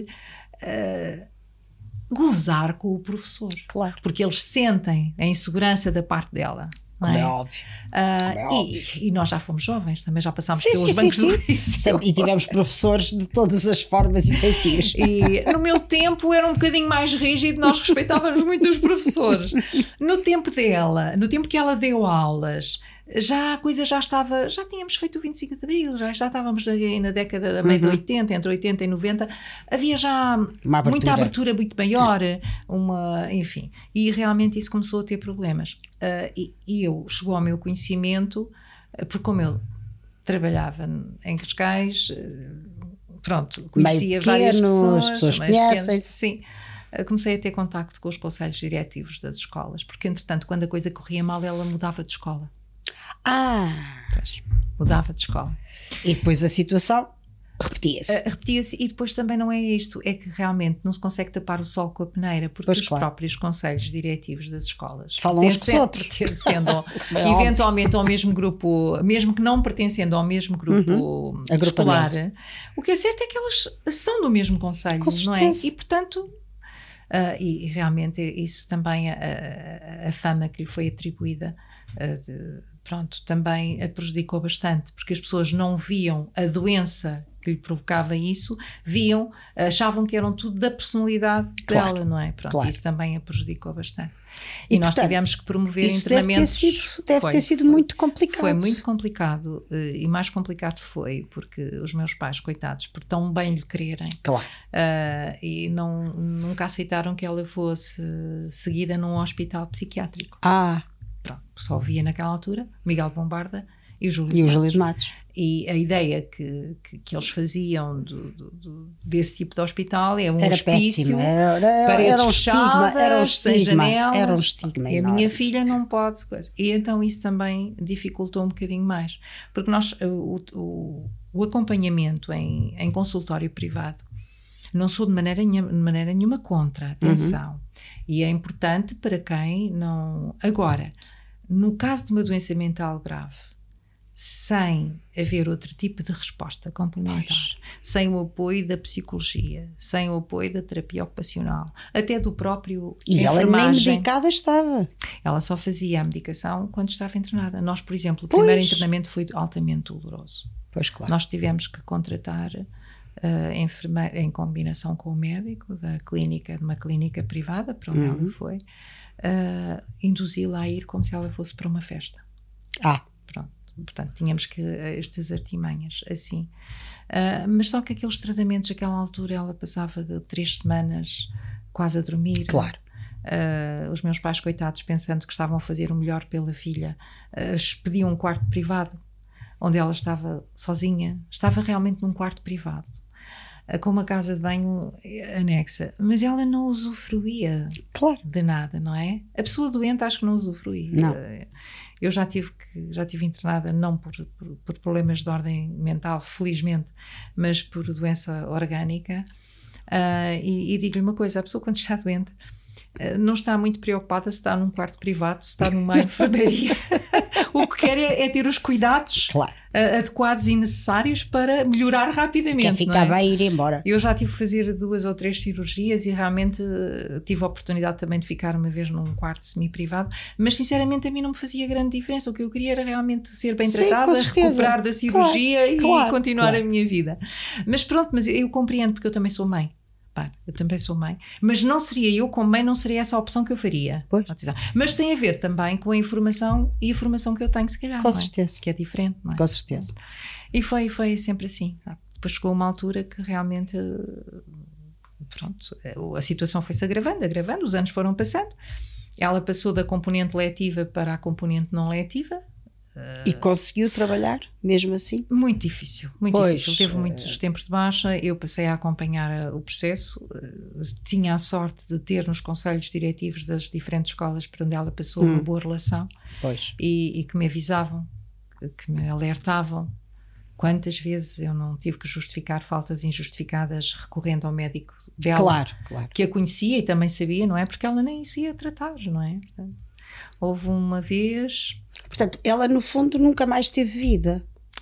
uh, gozar com o professor. Claro. Porque eles sentem a insegurança da parte dela. Não Como é? é óbvio. Uh, Como é óbvio. e, e nós já fomos jovens, também já passámos Sim, pelos sim, bancos sim, do sim. liceu. Sempre- E tivemos professores de todas as formas e feitios. E no meu tempo era um bocadinho mais rígido, nós respeitávamos muito os professores. No tempo dela, no tempo que ela deu aulas, já a coisa já estava, já tínhamos feito o vinte e cinco de Abril, já, já estávamos aí na década da meia de oitenta, entre oitenta e noventa, havia já Uma abertura. muita abertura muito maior, uma, enfim, e realmente isso começou a ter problemas. Uh, e, e eu, chegou ao meu conhecimento, uh, porque como eu trabalhava em Cascais, uh, pronto, conhecia Meio várias pequeno, pessoas, as pessoas mais pequenas, conhecem-se. sim. Comecei a ter contacto com os conselhos diretivos das escolas, porque entretanto quando a coisa corria mal ela mudava de escola. Ah, Pois, mudava de escola. e depois a situação repetia-se. Uh, repetia-se e depois também não é isto, é que realmente não se consegue tapar o sol com a peneira, porque Pois, os claro. próprios conselhos diretivos das escolas Falam uns com os pertencendo- outros. pertencendo Como é óbvio. eventualmente ao mesmo grupo, mesmo que não pertencendo ao mesmo grupo escolar, Agrupamento. o que é certo é que elas são do mesmo conselho, Com não é? certeza. E portanto Uh, e, e realmente isso também, a, a, a fama que lhe foi atribuída, uh, de, pronto, também a prejudicou bastante, porque as pessoas não viam a doença que lhe provocava isso, viam, achavam que eram tudo da personalidade Claro, dela, não é? Pronto, claro. isso também a prejudicou bastante. E, E, nós portanto, tivemos que promover Isso deve ter internamentos. sido, deve Foi, ter sido foi. muito complicado. Foi muito complicado, eh, e mais complicado foi porque os meus pais, coitados, por tão bem lhe quererem, Claro. Uh, e não, nunca aceitaram que ela fosse seguida num hospital psiquiátrico. Ah, Pronto, só via naquela altura Miguel Bombarda e o Júlio e o de Júlio Matos. de Matos. E a ideia que, que, que eles faziam do, do, do, desse tipo de hospital é um Era hospício, péssimo. Era, era, paredes era um estigma. Era um fechadas, sem estigma. janelas. Era um estigma. E a enorme. minha filha não pode. Coisa. E então isso também dificultou um bocadinho mais. Porque nós, o, o, o acompanhamento em, em consultório privado, não sou de maneira, de maneira nenhuma contra, atenção. Uhum. E é importante para quem não... Agora, no caso de uma doença mental grave, sem haver outro tipo de resposta complementar, pois. Sem o apoio da psicologia, sem o apoio da terapia ocupacional, até do próprio E enfermagem, ela nem medicada estava. Ela só fazia a medicação quando estava internada. Nós, por exemplo, o primeiro pois. internamento foi altamente doloroso. Pois, claro. Nós tivemos que contratar uh, enfermeira em combinação com o médico da clínica, de uma clínica privada, para onde uhum. ela foi, uh, induzi-la a ir como se ela fosse para uma festa. Ah. Pronto. Portanto, tínhamos que estas artimanhas assim. Uh, mas só que aqueles tratamentos, naquela altura, ela passava de três semanas quase a dormir. Claro. Uh, os meus pais, coitados, pensando que estavam a fazer o melhor pela filha, uh, pediam um quarto privado, onde ela estava sozinha. Estava realmente num quarto privado, uh, com uma casa de banho anexa. Mas ela não usufruía claro. de nada, não é? A pessoa doente acho que não usufruía. Não. Uh, Eu já tive, que, já tive internada, não por, por, por problemas de ordem mental, felizmente, mas por doença orgânica. Uh, e e digo-lhe uma coisa, a pessoa quando está doente, não está muito preocupada se está num quarto privado, se está numa enfermaria. O que quer é, é ter os cuidados claro. adequados e necessários para melhorar rapidamente. Quer ficar não é? bem e ir embora. Eu já tive que fazer duas ou três cirurgias e realmente tive a oportunidade também de ficar uma vez num quarto semi-privado, mas sinceramente a mim não me fazia grande diferença. O que eu queria era realmente ser bem Sim, tratada, recuperar da cirurgia claro, e claro, continuar claro. a minha vida. Mas pronto, mas eu compreendo porque eu também sou mãe. Eu também sou mãe, mas não seria eu como mãe, não seria essa a opção que eu faria. Pois. Mas tem a ver também com a informação e a formação que eu tenho, se calhar, com não é? certeza. Que é diferente, não é? Com certeza. E foi, foi sempre assim, sabe? Depois chegou uma altura que realmente, pronto, a situação foi-se agravando, agravando, os anos foram passando, ela passou da componente letiva para a componente não letiva. E conseguiu trabalhar, mesmo assim? Muito difícil, muito pois, difícil. Teve muitos tempos de baixa, eu passei a acompanhar o processo, tinha a sorte de ter nos conselhos diretivos das diferentes escolas por onde ela passou hum. uma boa relação pois. E, e que me avisavam, que me alertavam. Quantas vezes eu não tive que justificar faltas injustificadas recorrendo ao médico dela, claro, claro. que a conhecia e também sabia, não é? Porque ela nem se ia tratar, não é? Portanto, houve uma vez... Portanto, ela no fundo nunca mais teve vida?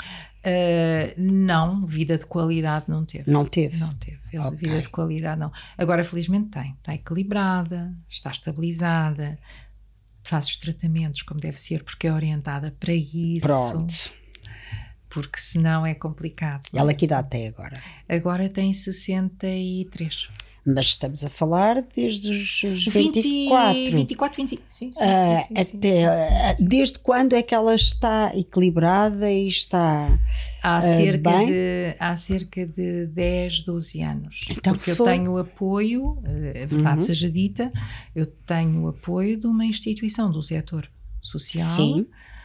Uh, não, vida de qualidade não teve. Não teve? Não teve, okay. Vida de qualidade não. Agora felizmente tem, está equilibrada, está estabilizada, faz os tratamentos como deve ser, porque é orientada para isso. Pronto. Porque senão é complicado. Ela que idade tem agora? Agora tem sessenta e três. Mas estamos a falar desde os, os vinte e quatro. vinte e quatro, vinte e cinco. Sim, sim, uh, sim, sim, até, sim, sim. Desde quando é que ela está equilibrada e está há uh, cerca bem? De, há cerca de dez, doze anos. Então, porque foi. eu tenho apoio, a verdade uhum. seja dita, eu tenho apoio de uma instituição do setor social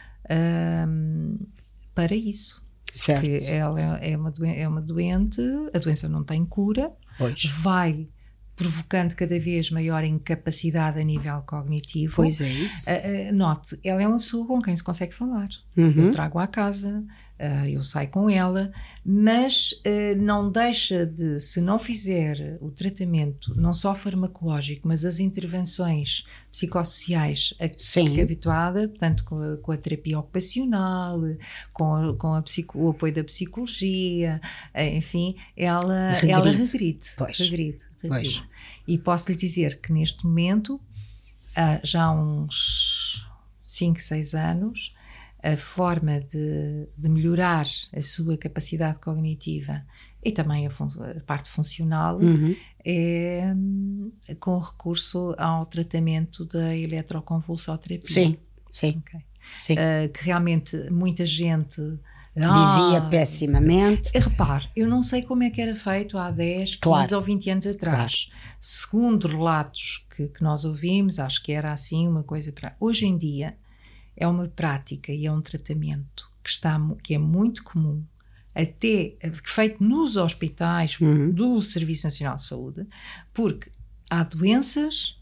um, para isso. Certo. Porque ela é uma, doen- é uma doente, a doença não tem cura, pois. Vai provocando cada vez maior incapacidade a nível cognitivo. Pois é isso. Uh, uh, note, ela é uma pessoa com quem se consegue falar. Uhum. Eu trago à casa, uh, eu saio com ela, mas uh, não deixa de, se não fizer o tratamento, não só farmacológico, mas as intervenções psicossociais a que é habituada, portanto com a, com a terapia ocupacional, com, a, com a psico, o apoio da psicologia, uh, enfim, ela regride. Ela regride, regride, regride. Pois. E posso lhe dizer que neste momento, uh, já há uns cinco, seis anos, a forma de, de melhorar a sua capacidade cognitiva e também a, fun- a parte funcional uhum. é com recurso ao tratamento da eletroconvulsoterapia. Sim, sim. Okay. sim. Uh, que realmente muita gente... Dizia ah, pessimamente. Repare, eu não sei como é que era feito há dez, claro. quinze ou vinte anos atrás. Claro. Segundo relatos que, que nós ouvimos, acho que era assim uma coisa para... Hoje em dia é uma prática e é um tratamento que, está, que é muito comum, até feito nos hospitais uhum. do Serviço Nacional de Saúde, porque há doenças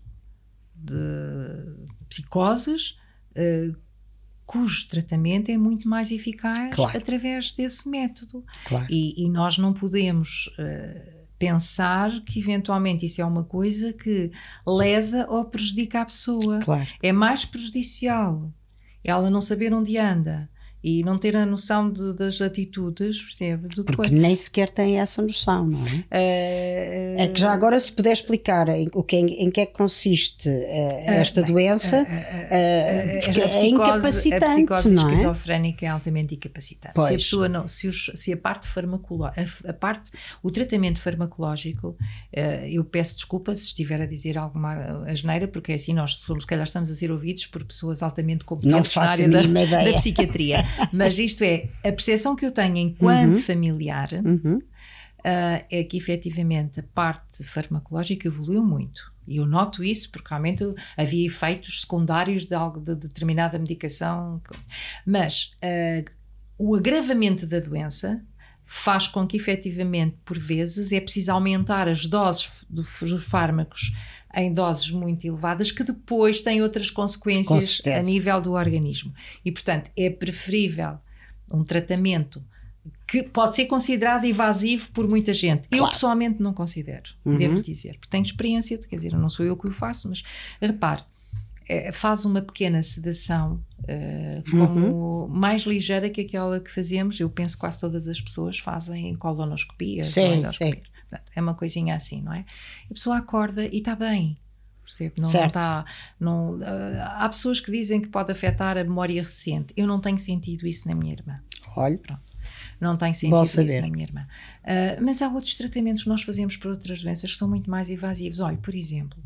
de psicoses uh, cujo tratamento é muito mais eficaz claro. Através desse método. Claro. E, e nós não podemos uh, pensar que eventualmente isso é uma coisa que lesa ou prejudica a pessoa. Claro. É mais prejudicial ela não saber onde anda e não ter a noção de, das atitudes, percebe? Do Porque coisa. Nem sequer tem essa noção, não é? Uh, é que já agora, se puder explicar em, o que, em, em que é que consiste uh, esta uh, bem, doença, uh, uh, porque a psicose, é incapacitante, a psicose não é? esquizofrénica é altamente incapacitante. Pois. Se a pessoa não, se, os, se a parte farmacológica, a, a parte, o tratamento farmacológico, uh, eu peço desculpa se estiver a dizer alguma asneira, porque é assim, nós se calhar estamos a ser ouvidos por pessoas altamente competentes na área da, da psiquiatria. Mas isto é, a percepção que eu tenho enquanto uhum. familiar uhum. uh, é que efetivamente a parte farmacológica evoluiu muito. E eu noto isso porque realmente havia efeitos secundários de, algo, de determinada medicação. Mas uh, o agravamento da doença faz com que efetivamente, por vezes, é preciso aumentar as doses dos fármacos em doses muito elevadas, que depois têm outras consequências a nível do organismo. E, portanto, é preferível um tratamento que pode ser considerado evasivo por muita gente. Claro. Eu pessoalmente não considero, uhum. devo dizer, porque tenho experiência, de, quer dizer, não sou eu que o faço, mas repare, é, faz uma pequena sedação uh, como uhum. mais ligeira que aquela que fazemos, eu penso que quase todas as pessoas fazem colonoscopia. Sim, sim. É uma coisinha assim, não é? A pessoa acorda e está bem. Percebe? Não, certo. não está, não, uh, há pessoas que dizem que pode afetar a memória recente. Eu não tenho sentido isso na minha irmã. Olha. Pronto. Não tenho sentido isso na minha irmã. Uh, mas há outros tratamentos que nós fazemos para outras doenças que são muito mais evasivos. Olha, por exemplo,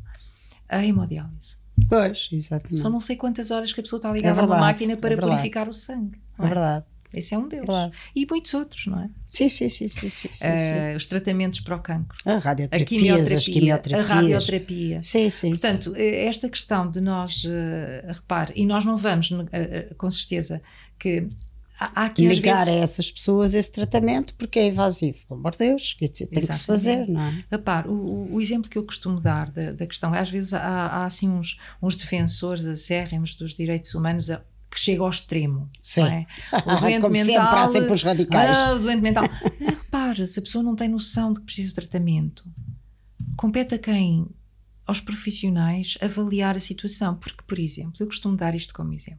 a hemodiálise. Pois, exatamente. São não sei quantas horas que a pessoa está ligada a uma máquina para é purificar o sangue. É verdade. Esse é um deles. Verdade. E muitos outros, não é? Sim, sim, sim. sim, sim, sim, uh, sim. Os tratamentos para o cancro. A radioterapia, a quimioterapia, as quimioterapias. A radioterapia. Sim, sim. Portanto, sim. esta questão de nós, uh, repare, e nós não vamos, uh, uh, com certeza, que há, há que ligar às vezes... a essas pessoas esse tratamento porque é evasivo. Pelo amor de Deus, quer dizer, tem Exatamente. que se fazer, não é? Repare, o, o exemplo que eu costumo dar da, da questão, às vezes há, há assim uns, uns defensores acérrimos dos direitos humanos a, que chega ao extremo. Sim. Não é? O doente Como mental, sempre, há sempre os radicais. Ah, o doente mental. Repare, se a pessoa não tem noção de que precisa de tratamento, compete a quem? Aos profissionais avaliar a situação. Porque, por exemplo, eu costumo dar isto como exemplo.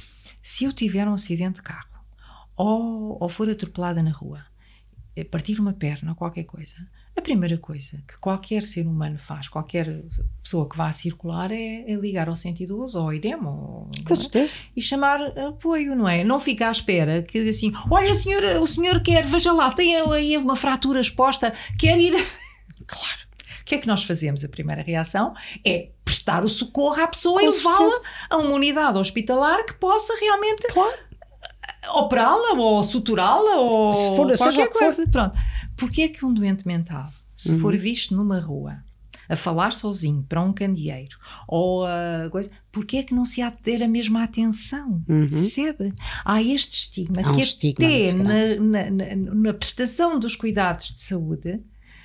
Se eu tiver um acidente de carro ou, ou for atropelada na rua, partir uma perna ou qualquer coisa, a primeira coisa que qualquer ser humano faz, qualquer pessoa que vá a circular, é, é ligar ao cento e doze ou ao I D E M ou, Com certeza. e chamar apoio, não é? Não fica à espera que assim, olha, senhor, o senhor quer, veja lá, tem aí uma fratura exposta, quer ir... Claro. O que é que nós fazemos? A primeira reação é prestar o socorro à pessoa Com e levá-la a uma unidade hospitalar que possa realmente claro. operá-la ou suturá-la ou se for, qualquer coisa. For. Pronto. Porquê é que um doente mental, se uhum. for visto numa rua a falar sozinho para um candeeiro ou a coisa, porquê é que não se há de ter a mesma atenção? Uhum. Percebe? Há este estigma há um que estigma até na, na, na, na prestação dos cuidados de saúde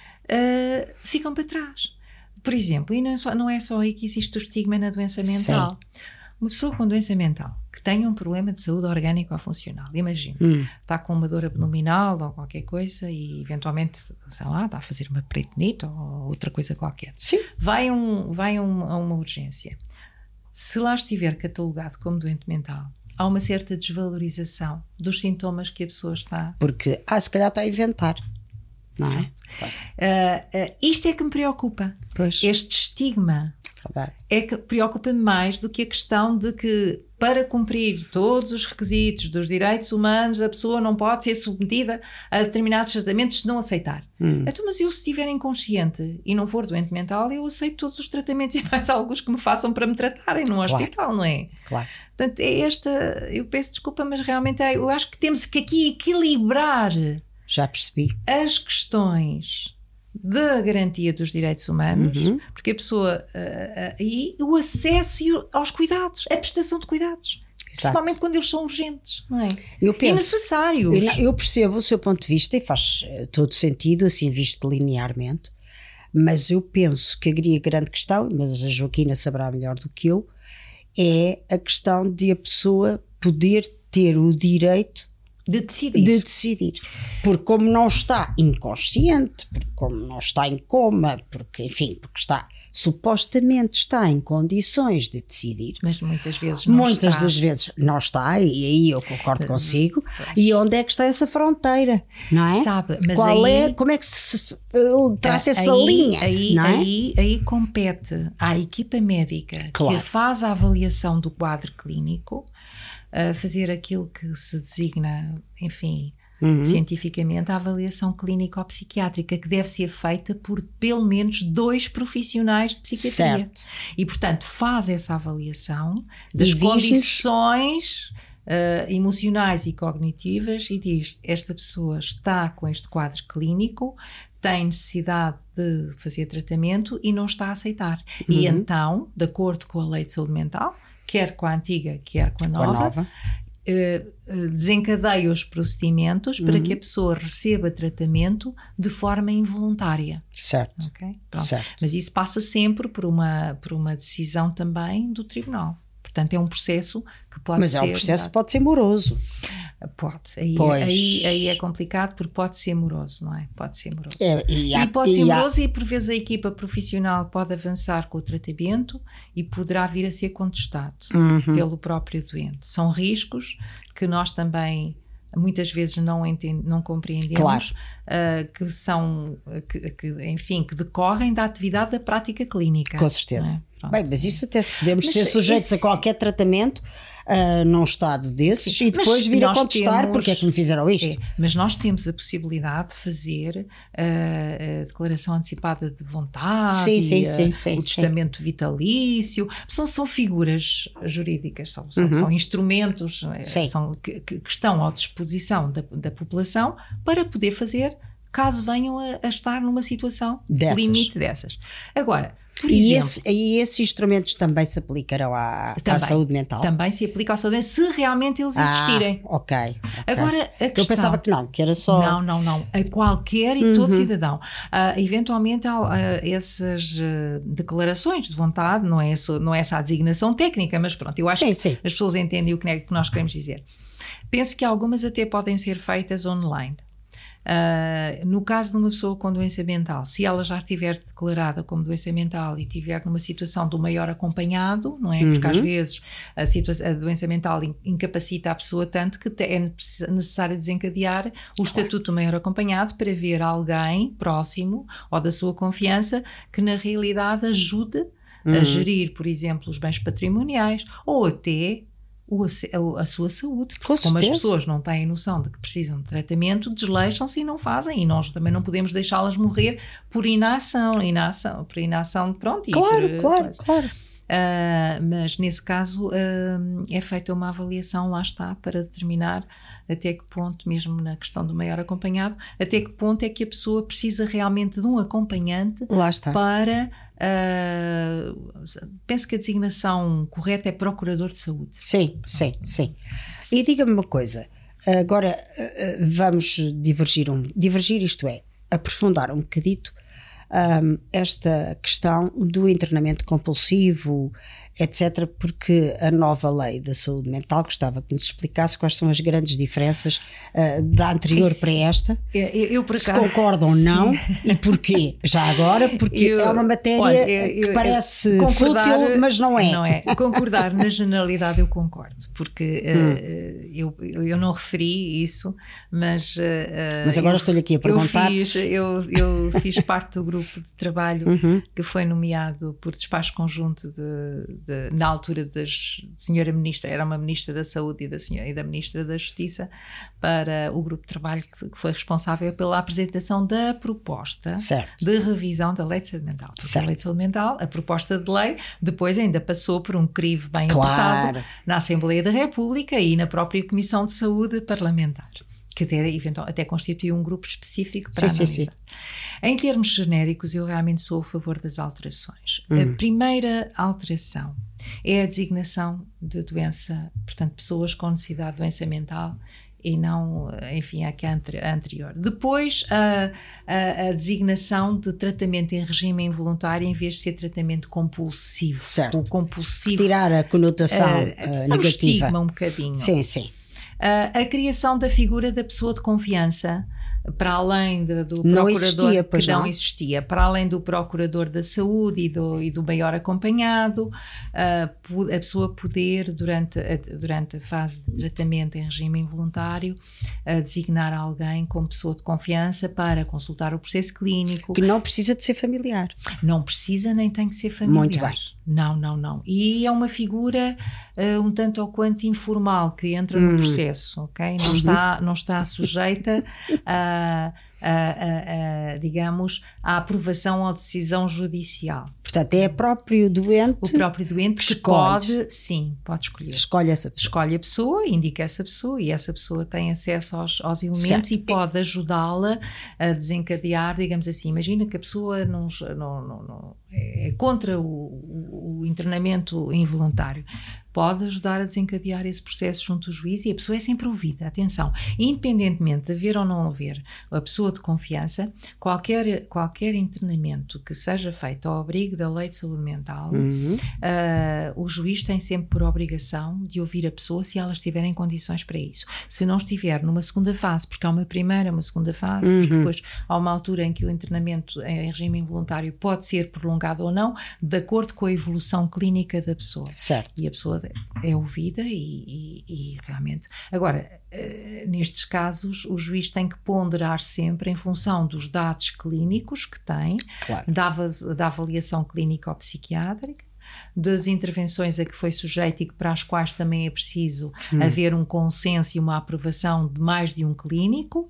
uh, ficam para trás. Por exemplo, e não é, só, não é só aí que existe o estigma na doença mental. Sim. Uma pessoa com doença mental que tenha um problema de saúde orgânica ou funcional, imagina, hum. está com uma dor abdominal ou qualquer coisa e eventualmente, sei lá, está a fazer uma peritonite ou outra coisa qualquer. Sim. Vai, um, vai um, a uma urgência. Se lá estiver catalogado como doente mental, há uma certa desvalorização dos sintomas que a pessoa está... Porque, ah, se calhar está a inventar, não é? Uh, uh, isto é que me preocupa. Pois. Este estigma é que preocupa-me mais do que a questão de que, para cumprir todos os requisitos dos direitos humanos, a pessoa não pode ser submetida a determinados tratamentos se não aceitar. Hum. Então, mas eu, se estiver inconsciente e não for doente mental, eu aceito todos os tratamentos e mais alguns que me façam para me tratarem num claro. hospital, não é? Claro. Portanto, é esta... Eu peço desculpa, mas realmente é, eu acho que temos que aqui equilibrar... Já percebi. As questões da garantia dos direitos humanos, uhum. porque a pessoa uh, uh, e o acesso aos cuidados, a prestação de cuidados, Exato. Principalmente quando eles são urgentes, não é? Eu penso, e necessários. Eu, eu percebo o seu ponto de vista e faz todo sentido, assim visto linearmente, mas eu penso que a grande questão, mas a Joaquina saberá melhor do que eu, é a questão de a pessoa poder ter o direito De decidir. de decidir, porque como não está inconsciente, porque como não está em coma, porque enfim, porque está, supostamente está em condições de decidir, mas muitas vezes não muitas está. das vezes não está, e aí eu concordo consigo. Pois. E onde é que está essa fronteira, não é? Sabe, mas Qual aí, é, como é que se uh, traça essa aí, linha, aí, não é? aí, aí compete à equipa médica claro. que faz a avaliação do quadro clínico, a fazer aquilo que se designa, enfim, uhum. cientificamente, a avaliação clínico-psiquiátrica, que deve ser feita por pelo menos dois profissionais de psiquiatria. Certo. E, portanto, faz essa avaliação das condições uh, emocionais e cognitivas e diz, esta pessoa está com este quadro clínico, tem necessidade de fazer tratamento e não está a aceitar. Uhum. E então, de acordo com a Lei de Saúde Mental, quer com a antiga, quer com a nova, com a nova. Uh, desencadeia os procedimentos uhum. para que a pessoa receba tratamento de forma involuntária. Certo. Okay? Pronto. Certo. Mas isso passa sempre por uma, por uma decisão também do tribunal. Portanto, é um processo que pode Mas ser... Mas é um processo que pode ser moroso. Pode, aí, Pois. aí, aí é complicado porque pode ser moroso, não é? Pode ser moroso. É, e, há, E pode ser e há- moroso e por vezes a equipa profissional pode avançar com o tratamento e poderá vir a ser contestado Uhum. pelo próprio doente. São riscos que nós também muitas vezes não, entend, não compreendemos, Claro. uh, que são, que, que, enfim, que decorrem da atividade da prática clínica. Com certeza. Não é? Pronto. Bem, mas isso até se podemos Mas ser sujeitos isso- a qualquer tratamento uh, num estado desses Sim, e depois mas vir a nós contestar temos- porque é que me fizeram isto. É, mas nós temos a possibilidade de fazer uh, a declaração antecipada de vontade, Sim, sim, e, uh, sim, sim, o sim. testamento vitalício. São, são figuras jurídicas, são, são, Uhum. são instrumentos eh, Sim. são, que, que- que estão à disposição da, da população para poder fazer caso venham a, a estar numa situação Dessas. limite dessas. Agora, por E, exemplo, esse- e esses instrumentos também se aplicarão à, à Também, saúde mental? também se aplica ao saúde se realmente eles existirem. Ah, ok. ok. Agora, a Eu questão... pensava que não, que era só. Não, não, não. A qualquer e todo cidadão. Ah, eventualmente, há, ah, essas ah, declarações de vontade, não é, essa, não é essa a designação técnica, mas pronto, eu acho Sim, que sim. as pessoas entendem o que, é que nós queremos dizer. Penso que algumas até podem ser feitas online. Uh, no caso de uma pessoa com doença mental, se ela já estiver declarada como doença mental e estiver numa situação do maior acompanhado, não é? Porque às vezes a, situa- a doença mental in- incapacita a pessoa tanto que te- é necess- necessário desencadear o estatuto do maior acompanhado para ver alguém próximo ou da sua confiança que na realidade ajude a gerir, por exemplo, os bens patrimoniais ou até o ace- a, a sua saúde. Com Como as certeza. pessoas não têm noção de que precisam de tratamento, desleixam-se e não fazem, e nós também não podemos deixá-las morrer por inação, inação por inação, pronto. e Claro, por, claro, coisa. claro. Ah, mas nesse caso ah, é feita uma avaliação, lá está, para determinar até que ponto, mesmo na questão do maior acompanhado, até que ponto é que a pessoa precisa realmente de um acompanhante Lá está. para... ah, penso que a designação correta é procurador de saúde. Sim, sim, sim. E diga-me uma coisa, agora eh, eh, vamos divergir, um, divergir isto é, aprofundar um bocadito um, esta questão do internamento compulsivo, etcétera, porque a nova lei da saúde mental, gostava que nos explicasse quais são as grandes diferenças uh, da anterior Isso. para esta, Eu, eu, por se acaso- concordam ou não, e porquê? Já agora, porque Eu- é uma matéria olha, eu- eu- que eu- parece concordar- fútil, mas não é. Não é. Concordar na generalidade eu concordo, porque Hum. uh, eu, eu não referi isso, mas... uh, Mas agora eu- estou-lhe aqui a perguntar. Eu fiz, eu, eu fiz parte do grupo de trabalho Uhum. que foi nomeado por despacho conjunto de, de- na altura da senhora ministra, era uma ministra da Saúde e da, senhora, e da ministra da Justiça, para o grupo de trabalho que, que foi responsável pela apresentação da proposta Certo. de revisão da lei de saúde mental. Porque Certo. a lei de saúde mental, a proposta de lei, depois ainda passou por um crivo bem Claro. apertado na Assembleia da República e na própria Comissão de Saúde Parlamentar, que até, eventual, até constituiu um grupo específico para Sim, sim, analisar. Em termos genéricos, eu realmente sou a favor das alterações. Hum. A primeira alteração é a designação de doença, portanto, pessoas com necessidade de doença mental e não, enfim, a que a ante- a anterior. Depois, a, a, a designação de tratamento em regime involuntário em vez de ser tratamento compulsivo. Certo. O compulsivo Tirar a conotação uh, uh, tirar o negativa. estigma um bocadinho. Sim, sim. Uh, a criação da figura da pessoa de confiança, para além de, do Não procurador, existia, pois que não, não? existia, para além do procurador da saúde e do, e do maior acompanhado, uh, pu- a pessoa poder, durante a, durante a fase de tratamento em regime involuntário, uh, designar alguém como pessoa de confiança para consultar o processo clínico. Que não precisa de ser familiar. Não precisa nem tem que ser familiar. Muito bem. Não, não, não. E é uma figura uh, um tanto ou quanto informal que entra no processo, ok? Não, está, não está sujeita a, a, a, a, digamos, à aprovação ou decisão judicial. Portanto, é próprio doente O próprio doente que escolhe. pode, sim, pode escolher. escolhe essa pessoa. Escolhe a pessoa, indica essa pessoa e essa pessoa tem acesso aos, aos elementos Certo. e pode ajudá-la a desencadear, digamos assim, imagina que a pessoa não, não, não, não- é contra o, o- o internamento involuntário. pode ajudar a desencadear esse processo junto ao juiz, e a pessoa é sempre ouvida. Atenção, independentemente de haver ou não haver a pessoa de confiança, qualquer, qualquer internamento que seja feito ao abrigo da lei de saúde mental, uhum. uh, o juiz tem sempre por obrigação de ouvir a pessoa se ela estiver em condições para isso. Se não estiver numa segunda fase, porque há uma primeira, uma segunda fase, uhum. porque depois há uma altura em que o internamento em regime involuntário pode ser prolongado ou não, de acordo com a evolução clínica da pessoa. Certo. E a pessoa é ouvida e, e, e realmente... Agora, uh, nestes casos, o juiz tem que ponderar sempre em função dos dados clínicos que tem, claro. da, da avaliação clínico-psiquiátrica, das intervenções a que foi sujeito e que para as quais também é preciso hum. haver um consenso e uma aprovação de mais de um clínico,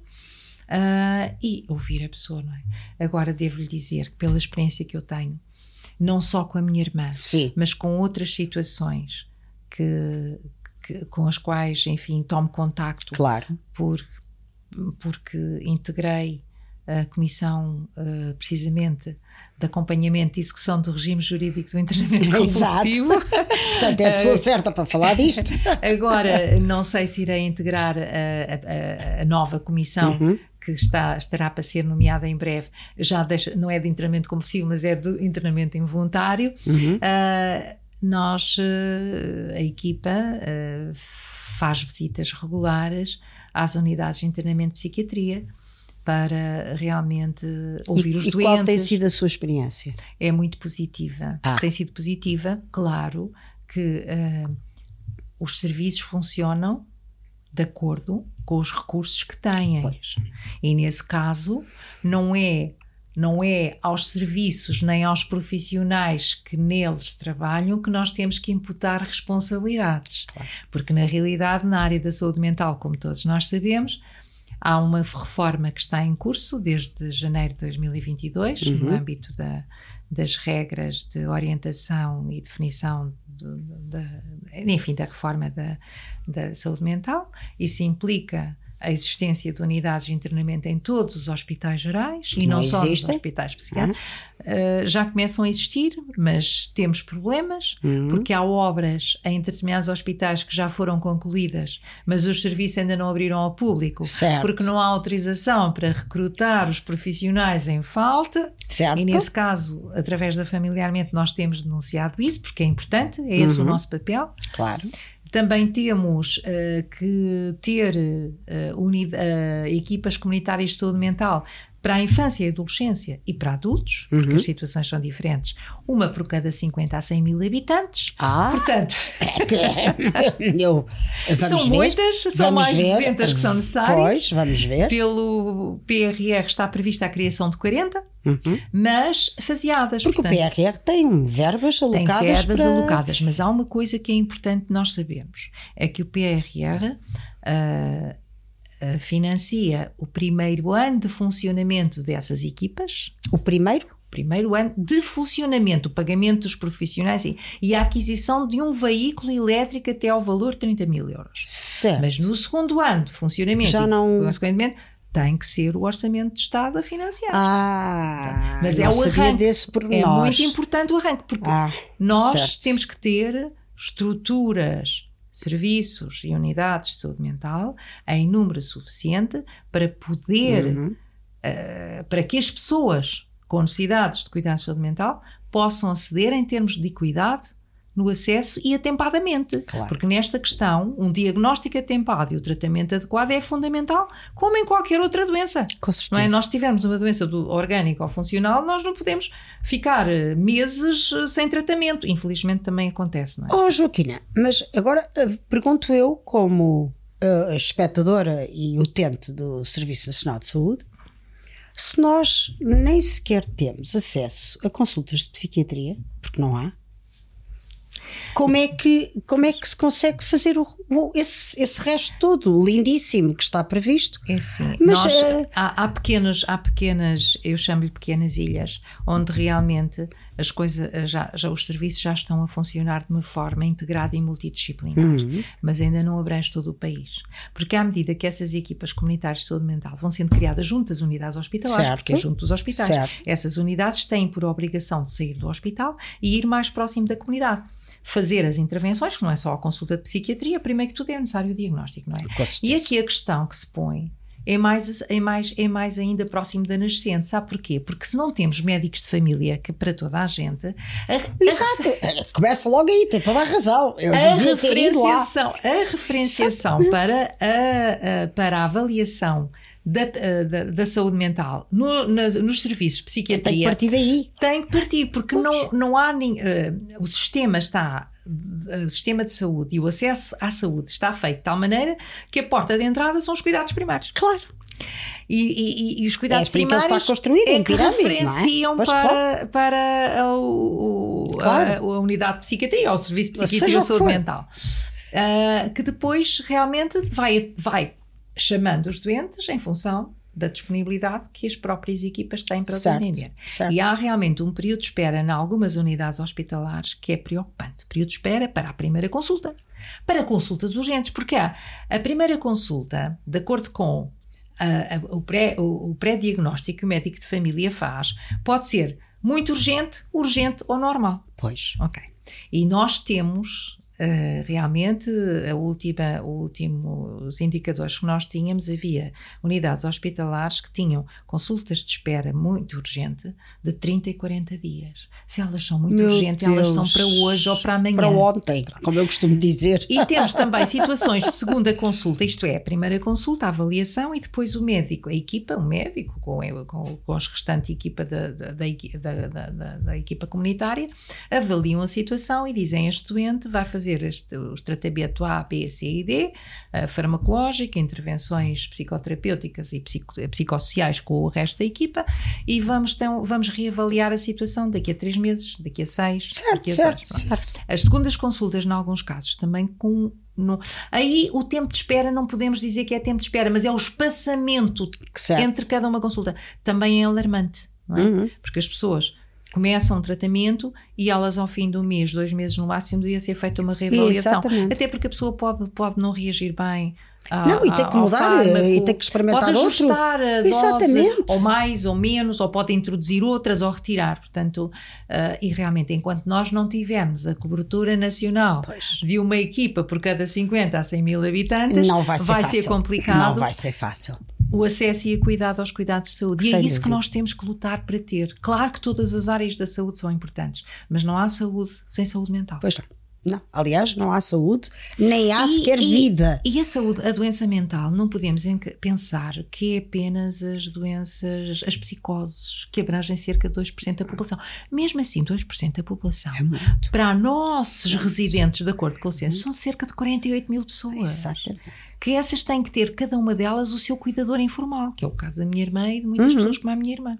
uh, e ouvir a pessoa, não é? Agora, devo-lhe dizer que pela experiência que eu tenho, não só com a minha irmã, Sim. mas com outras situações que, que, com as quais, enfim, tomo contacto, claro. por, porque integrei a comissão, uh, precisamente, de acompanhamento e execução do regime jurídico do internamento compulsivo. Portanto, é a pessoa certa para falar disto. Agora, não sei se irei integrar a, a, a nova comissão, uhum. que está, estará para ser nomeada em breve. Já deixa, não é de internamento compulsivo, mas é do internamento involuntário. Uhum. Uh, nós, uh, a equipa, uh, faz visitas regulares às unidades de internamento de psiquiatria, para realmente ouvir e, os e doentes. Qual tem sido a sua experiência? É muito positiva. Ah. Tem sido positiva, claro, que uh, os serviços funcionam de acordo com os recursos que têm. Pois. E nesse caso, não é, não é aos serviços nem aos profissionais que neles trabalham que nós temos que imputar responsabilidades. Claro. Porque na realidade, na área da saúde mental, como todos nós sabemos, há uma reforma que está em curso desde janeiro de dois mil e vinte e dois, uhum. no âmbito da, das regras de orientação e definição do, da, enfim, da reforma da, da saúde mental. Isso implica a existência de unidades de internamento em todos os hospitais gerais e não, não só nos hospitais psiquiátricos. Uh, já começam a existir, mas temos problemas, uhum. porque há obras em determinados hospitais que já foram concluídas, mas os serviços ainda não abriram ao público, certo. porque não há autorização para recrutar os profissionais em falta. Certo. E nesse caso, através da Familiarmente, nós temos denunciado isso, porque é importante, é esse uhum. o nosso papel. Claro. Também temos uh, que ter uh, unida, uh, equipas comunitárias de saúde mental para a infância e adolescência e para adultos, uhum. porque as situações são diferentes, uma por cada cinquenta a cem mil habitantes. Ah, portanto, é que, eu, são ver. muitas, são vamos mais de ver. duzentas que são necessárias. Pois, vamos ver. Pelo P R R está prevista a criação de quarenta, uhum. mas faseadas. Porque portanto, o P R R tem verbas alocadas. Tem verbas para... alocadas, mas há uma coisa que é importante nós sabermos, é que o P R R uh, uh, financia o primeiro ano de funcionamento dessas equipas. O primeiro? Primeiro ano de funcionamento, o pagamento dos profissionais e, e a aquisição de um veículo elétrico até ao valor de trinta mil euros. Certo. Mas no segundo ano de funcionamento, já não... e, consequentemente, tem que ser o Orçamento de Estado a financiar. Ah, mas é o arranque. Desse é muito importante o arranque, porque ah, nós certo. temos que ter estruturas, serviços e unidades de saúde mental em número suficiente para poder, uhum. uh, para que as pessoas com necessidades de cuidados de saúde mental possam aceder em termos de equidade no acesso e atempadamente. Claro. Porque nesta questão, um diagnóstico atempado e o tratamento adequado é fundamental, como em qualquer outra doença. Com certeza. Não é? Nós tivermos uma doença do orgânica ou funcional, nós não podemos ficar meses sem tratamento. Infelizmente também acontece, não é? Oh, Joaquina, mas agora pergunto eu, como uh, espectadora e utente do Serviço Nacional de Saúde, se nós nem sequer temos acesso a consultas de psiquiatria, porque não há, como é que, como é que se consegue fazer o, o, esse, esse resto todo lindíssimo que está previsto? É sim. Mas, nós, uh, há, há, pequenos, há pequenas, eu chamo-lhe pequenas ilhas, onde realmente as coisas, já, já, os serviços já estão a funcionar de uma forma integrada e multidisciplinar, uhum. mas ainda não abrange todo o país. Porque à medida que essas equipas comunitárias de saúde mental vão sendo criadas junto às unidades hospitalares, certo. Porque é junto dos hospitais, certo. Essas unidades têm por obrigação de sair do hospital e ir mais próximo da comunidade. Fazer as intervenções, que não é só a consulta de psiquiatria, primeiro que tudo é necessário o diagnóstico, não é? E aqui a questão que se põe é mais, é, mais, é mais ainda próximo da nascente. Sabe porquê? Porque se não temos médicos de família, que para toda a gente... A, Exato, a, começa logo aí, tem toda a razão. Eu a, referenciação, a referenciação para a, a, para a avaliação Da, da, da saúde mental no, nas, nos serviços de psiquiatria tem que partir daí, tem que partir porque não, não há nem, uh, o sistema está o sistema de saúde e o acesso à saúde está feito de tal maneira que a porta de entrada são os cuidados primários, claro, e, e, e os cuidados é assim primários que está construído, é em que pirâmide, referenciam não é? para, claro. para o, o, claro. a, a unidade de psiquiatria ou o serviço de psiquiatria ou saúde mental, uh, que depois realmente vai, vai chamando os doentes em função da disponibilidade que as próprias equipas têm para os atender. Certo. E há realmente um período de espera em algumas unidades hospitalares que é preocupante. Período de espera para a primeira consulta, para consultas urgentes, porque há a primeira consulta, de acordo com a, a, o, pré, o, o pré-diagnóstico que o médico de família faz, pode ser muito urgente, urgente ou normal. Pois. Ok. E nós temos... Uh, realmente a última, o último, os indicadores que nós tínhamos, havia unidades hospitalares que tinham consultas de espera muito urgente de trinta e quarenta dias. Se elas são muito Meu urgentes, Deus. Elas são para hoje ou para amanhã. Para ontem, como eu costumo dizer. E temos também situações de segunda consulta, isto é, a primeira consulta, a avaliação, e depois o médico, a equipa, o médico com, com, com a restante equipa da, da, da, da, da, da equipa comunitária, avaliam a situação e dizem: este doente vai fazer Este, os tratamentos A, B, C e D, uh, farmacológica, intervenções psicoterapêuticas e psico, psicossociais com o resto da equipa, e vamos, então, vamos reavaliar a situação daqui a três meses, daqui a seis, certo, daqui a certo, dois. certo. As segundas consultas, em alguns casos, também com... No, aí o tempo de espera não podemos dizer que é tempo de espera, mas é o espaçamento certo. Entre cada uma consulta. Também é alarmante, não é? Uhum. Porque as pessoas começam um tratamento e elas ao fim de um mês, dois meses no máximo, devia ser feita uma reavaliação. Exatamente. Até porque a pessoa pode, pode não reagir bem a, não, e tem que mudar, fármaco, e tem que experimentar pode outro. Pode ajustar a Exatamente. dose, ou mais ou menos, ou pode introduzir outras ou retirar. Portanto, uh, e realmente, enquanto nós não tivermos a cobertura nacional pois. De uma equipa por cada cinquenta a cem mil habitantes, não vai, ser, vai fácil. Ser complicado. Não vai ser fácil. O acesso e a cuidado aos cuidados de saúde. E Sem é isso dúvida. Que nós temos que lutar para ter. Claro que todas as áreas da saúde são importantes, mas não há saúde sem saúde mental. Pois não. Não. Aliás, não há saúde, nem há e, sequer e, vida. E a saúde, a doença mental, não podemos pensar que é apenas as doenças, as psicoses, que abrangem cerca de dois por cento da população. Mesmo assim, dois por cento da população, é muito. Para nossos muito. Residentes, de acordo com o censo, são cerca de quarenta e oito mil pessoas. Exatamente. Que essas têm que ter, cada uma delas, o seu cuidador informal, que é o caso da minha irmã e de muitas uhum. pessoas como a minha irmã.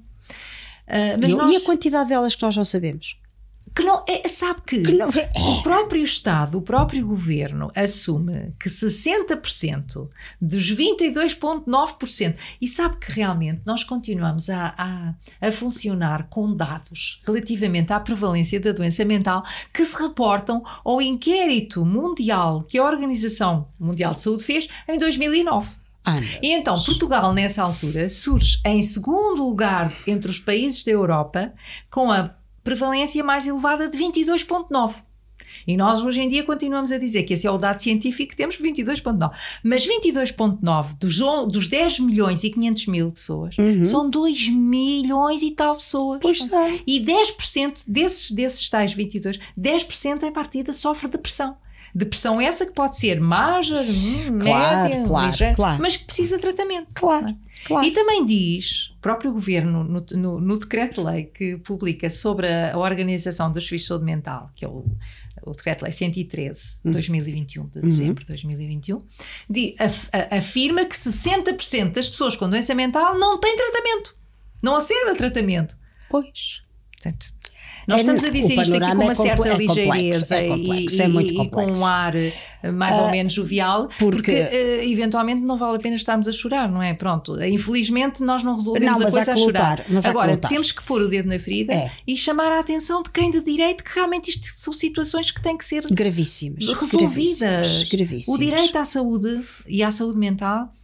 Uh, mas e, nós, e a quantidade delas que nós não sabemos? Que não, é, sabe que, que não, é. O próprio Estado, o próprio Governo assume que sessenta por cento dos vinte e dois vírgula nove por cento, e sabe que realmente nós continuamos a, a, a funcionar com dados relativamente à prevalência da doença mental que se reportam ao inquérito mundial que a Organização Mundial de Saúde fez em dois mil e nove. Ah, e então Portugal nessa altura surge em segundo lugar entre os países da Europa com a prevalência mais elevada de vinte e dois vírgula nove. E nós hoje em dia continuamos a dizer que esse é o dado científico que temos, vinte e dois vírgula nove. Mas vinte e dois vírgula nove dos, dos dez milhões e quinhentos mil pessoas uhum. são dois milhões e tal pessoas. Pois está. E dez por cento desses, desses tais vinte e dois, dez por cento em partida sofre depressão. Depressão essa que pode ser major, claro, média, claro, ligeira, claro. mas que precisa de tratamento. Claro, claro. E também diz, o próprio Governo, no, no, no decreto-lei que publica sobre a, a organização dos serviços de saúde mental, que é o, o decreto-lei cento e treze de dois mil e vinte e um, de dezembro de dois mil e vinte e um, de, af, a, afirma que sessenta por cento das pessoas com doença mental não têm tratamento, não acedem a tratamento. Pois. Portanto, Nós é, estamos a dizer isto aqui com uma é certa é ligeireza complexo, é complexo, e, é muito e, complexo. e com um ar mais ou menos jovial, porque, porque uh, eventualmente não vale a pena estarmos a chorar, não é? Pronto, infelizmente nós não resolvemos não, a coisa a chorar. Lutar, Agora, temos que pôr o dedo na ferida é. e chamar a atenção de quem de direito que realmente isto são situações que têm que ser gravíssimas, resolvidas. Gravíssimas, gravíssimas. O direito à saúde e à saúde mental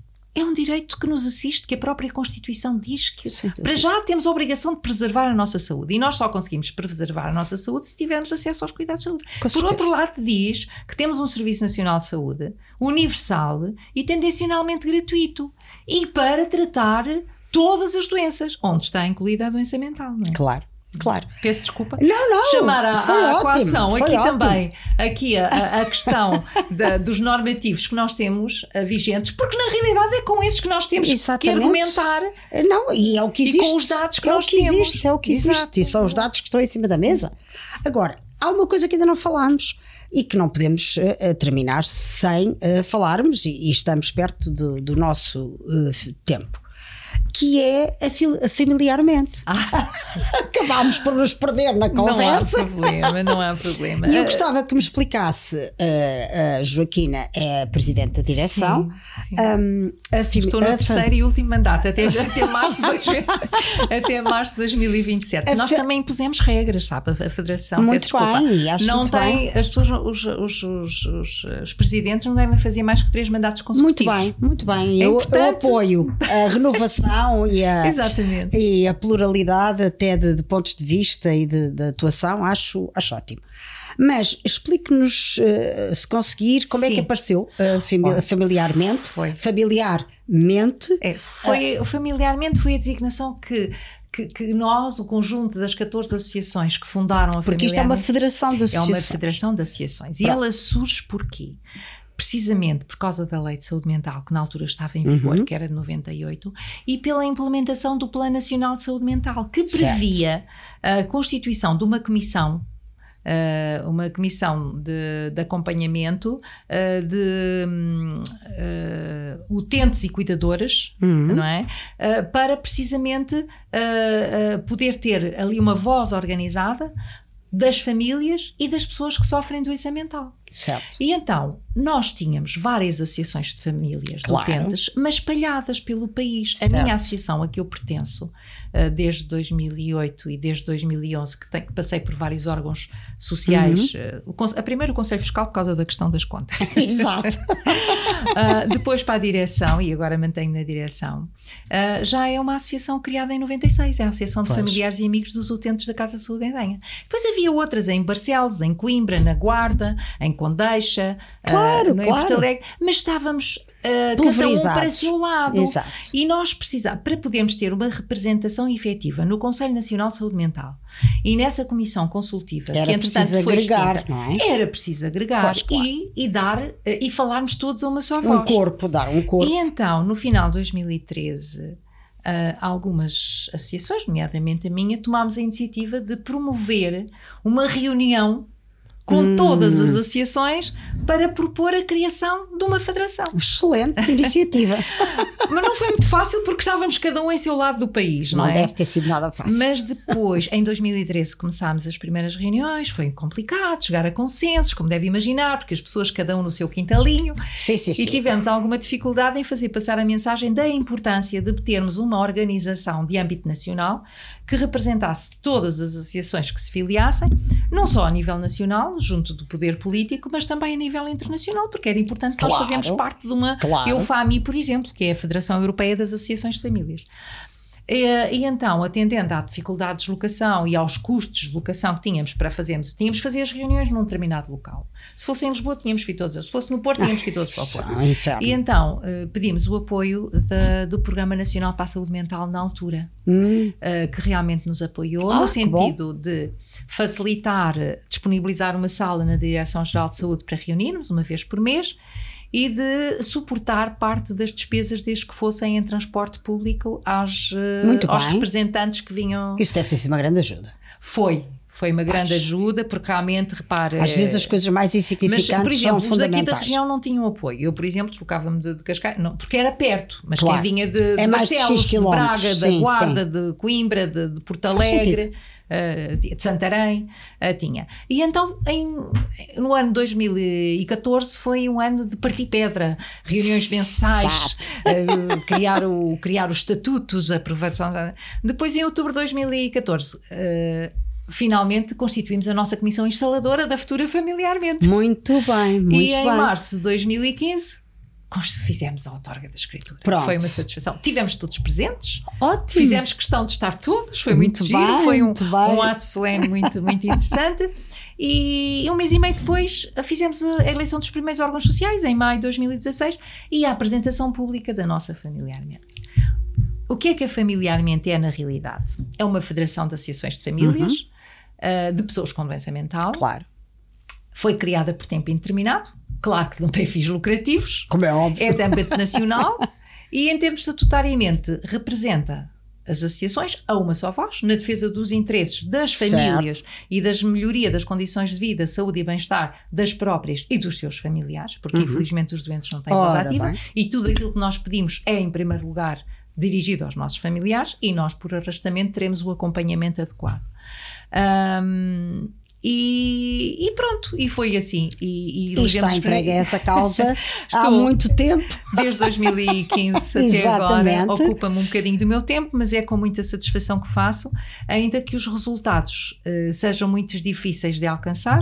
é um direito que nos assiste, que a própria Constituição diz que para já temos a obrigação de preservar a nossa saúde e nós só conseguimos preservar a nossa saúde se tivermos acesso aos cuidados de saúde. Com Por certeza. Outro lado, diz que temos um Serviço Nacional de Saúde universal e tendencionalmente gratuito e para tratar todas as doenças, onde está incluída a doença mental, não é? Claro. Claro. Peço desculpa. Não, não. Chamar a, a coação aqui ótimo. Também aqui a, a questão da, dos normativos que nós temos uh, vigentes, porque na realidade é com esses que nós temos Exatamente. Que argumentar. Não, e é o que existe. E com os dados que é nós o que temos. Existe, é o que existe. Exato. E são os dados que estão em cima da mesa. Agora, há uma coisa que ainda não falámos e que não podemos uh, terminar sem uh, falarmos, e, e estamos perto do, do nosso uh, tempo, que é a, fil- a familiarmente. Ah. Acabámos por nos perder na conversa. Não há problema, não há problema. E eu gostava que me explicasse, uh, a Joaquina é a Presidente da Direção. Sim, sim. Um, a fam- Estou no a terceiro fam- e último mandato, até, até, março de dois, até março de dois mil e vinte e sete. A Nós fe- também impusemos regras, sabe? A Federação. Muito bem, acho não muito tem, bem. As pessoas, os, os, os, os, os presidentes não devem fazer mais que três mandatos consecutivos. Muito bem, muito bem. É eu, eu apoio a renovação e a, Exatamente. e a pluralidade até de, de pontos de vista e de, de atuação, acho, acho ótimo. Mas explique-nos, uh, se conseguir, como Sim. é que apareceu uh, fami- familiarmente. Foi. Familiarmente. É, foi, uh, familiarmente foi a designação que, que, que nós, o conjunto das catorze associações que fundaram a Porque isto é uma federação de associações. É uma federação de associações. E Pronto. Ela surge porquê? Precisamente por causa da Lei de Saúde Mental, que na altura estava em vigor, uhum. que era de noventa e oito, e pela implementação do Plano Nacional de Saúde Mental, que previa certo. A constituição de uma comissão, uh, uma comissão de, de acompanhamento uh, de uh, utentes e cuidadoras, uhum. não é? Uh, para precisamente uh, uh, poder ter ali uma voz organizada das famílias e das pessoas que sofrem doença mental. Certo. E então, nós tínhamos várias associações de famílias claro. De utentes, mas espalhadas pelo país. Certo. A minha associação a que eu pertenço, desde dois mil e oito e desde dois mil e onze, que, tem, que passei por vários órgãos sociais, uhum. a primeiro o Conselho Fiscal por causa da questão das contas. Exato. uh, depois para a direção, e agora mantenho na direção, uh, já é uma associação criada em noventa e seis, é a Associação de pois. Familiares e Amigos dos Utentes da Casa de Saúde em Denha. Depois havia outras em Barcelos, em Coimbra, na Guarda, em Condeixa, claro, uh, no claro. Porto Alegre, mas estávamos uh, cada um para o seu lado. Exato. E nós precisávamos, para podermos ter uma representação efetiva no Conselho Nacional de Saúde Mental e nessa comissão consultiva, era que entretanto preciso foi agregar, extinta, não é? Era preciso agregar pois, claro. e, e dar uh, e falarmos todos a uma só voz. Um corpo, dar um corpo. E então, no final de dois mil e treze, Uh, algumas associações, nomeadamente a minha, tomámos a iniciativa de promover uma reunião com hum. todas as associações para propor a criação de uma federação. Excelente iniciativa. Mas não foi muito fácil porque estávamos cada um em seu lado do país, não, não é? Não deve ter sido nada fácil. Mas depois, em dois mil e treze, começámos as primeiras reuniões, foi complicado chegar a consensos, como deve imaginar, porque as pessoas, cada um no seu quintalinho, sim, sim, e sim. tivemos alguma dificuldade em fazer passar a mensagem da importância de termos uma organização de âmbito nacional que representasse todas as associações que se filiassem, não só a nível nacional, junto do poder político, mas também a nível internacional, porque era importante que claro, nós fazemos parte de uma claro. EUFAMI, por exemplo, que é a Federação Europeia das Associações de Famílias. E, e então, atendendo à dificuldade de deslocação e aos custos de deslocação que tínhamos para fazermos, tínhamos de fazer as reuniões num determinado local. Se fosse em Lisboa, tínhamos que ir todos. Se fosse no Porto, tínhamos que ir todos para o Porto. É um inferno. E então, uh, pedimos o apoio da, do Programa Nacional para a Saúde Mental na altura, hum. uh, que realmente nos apoiou, ah, no sentido de facilitar, disponibilizar uma sala na Direção-Geral de Saúde para reunirmos uma vez por mês, e de suportar parte das despesas desde que fossem em transporte público aos, aos representantes que vinham. Isso deve ter sido uma grande ajuda. Foi, Foi uma grande Acho. ajuda, porque realmente, repara... Às vezes as coisas mais insignificantes mas, por exemplo, são os daqui fundamentais. da região não tinham apoio. Eu, por exemplo, deslocava-me de, de Cascais, não, porque era perto, mas Claro. quem vinha de, de É mais de Barcelos, X de Braga, quilómetros. da Sim, Guarda, sim. de Coimbra, de, de Porto Faz Alegre, uh, de Santarém, uh, tinha. E então, em, no ano dois mil e catorze, foi um ano de partir pedra, reuniões mensais, uh, criar, o, criar os estatutos, a aprovação. Depois, em outubro de dois mil e catorze, uh, finalmente constituímos a nossa comissão instaladora da Futura Familiarmente. Muito bem, muito e bem. em março de dois mil e quinze fizemos a outorga da escritura. Pronto. Foi uma satisfação. Tivemos todos presentes. Ótimo. Fizemos questão de estar todos. Foi muito, Muito giro. bem, Foi um, muito bem. um ato solene muito, muito interessante. E um mês e meio depois fizemos a eleição dos primeiros órgãos sociais, em maio de dois mil e dezasseis, e a apresentação pública da nossa Familiarmente. O que é que a Familiarmente é na realidade? É uma federação de associações de famílias, uhum. uh, de pessoas com doença mental. Claro. Foi criada por tempo indeterminado. Claro que não tem fins lucrativos. Como é óbvio. É de âmbito nacional. E em termos estatutariamente representa as associações a uma só voz, na defesa dos interesses das famílias, certo, e das melhoria das condições de vida, saúde e bem-estar das próprias e dos seus familiares, porque uhum. infelizmente os doentes não têm voz ativa, bem. E tudo aquilo que nós pedimos é, em primeiro lugar, dirigido aos nossos familiares, e nós, por arrastamento, teremos o acompanhamento adequado. Um, e, e pronto, e foi assim. E, e, e está entregue a essa causa há muito tempo. Desde dois mil e quinze até agora, ocupa-me um bocadinho do meu tempo, mas é com muita satisfação que faço, ainda que os resultados uh, sejam muito difíceis de alcançar,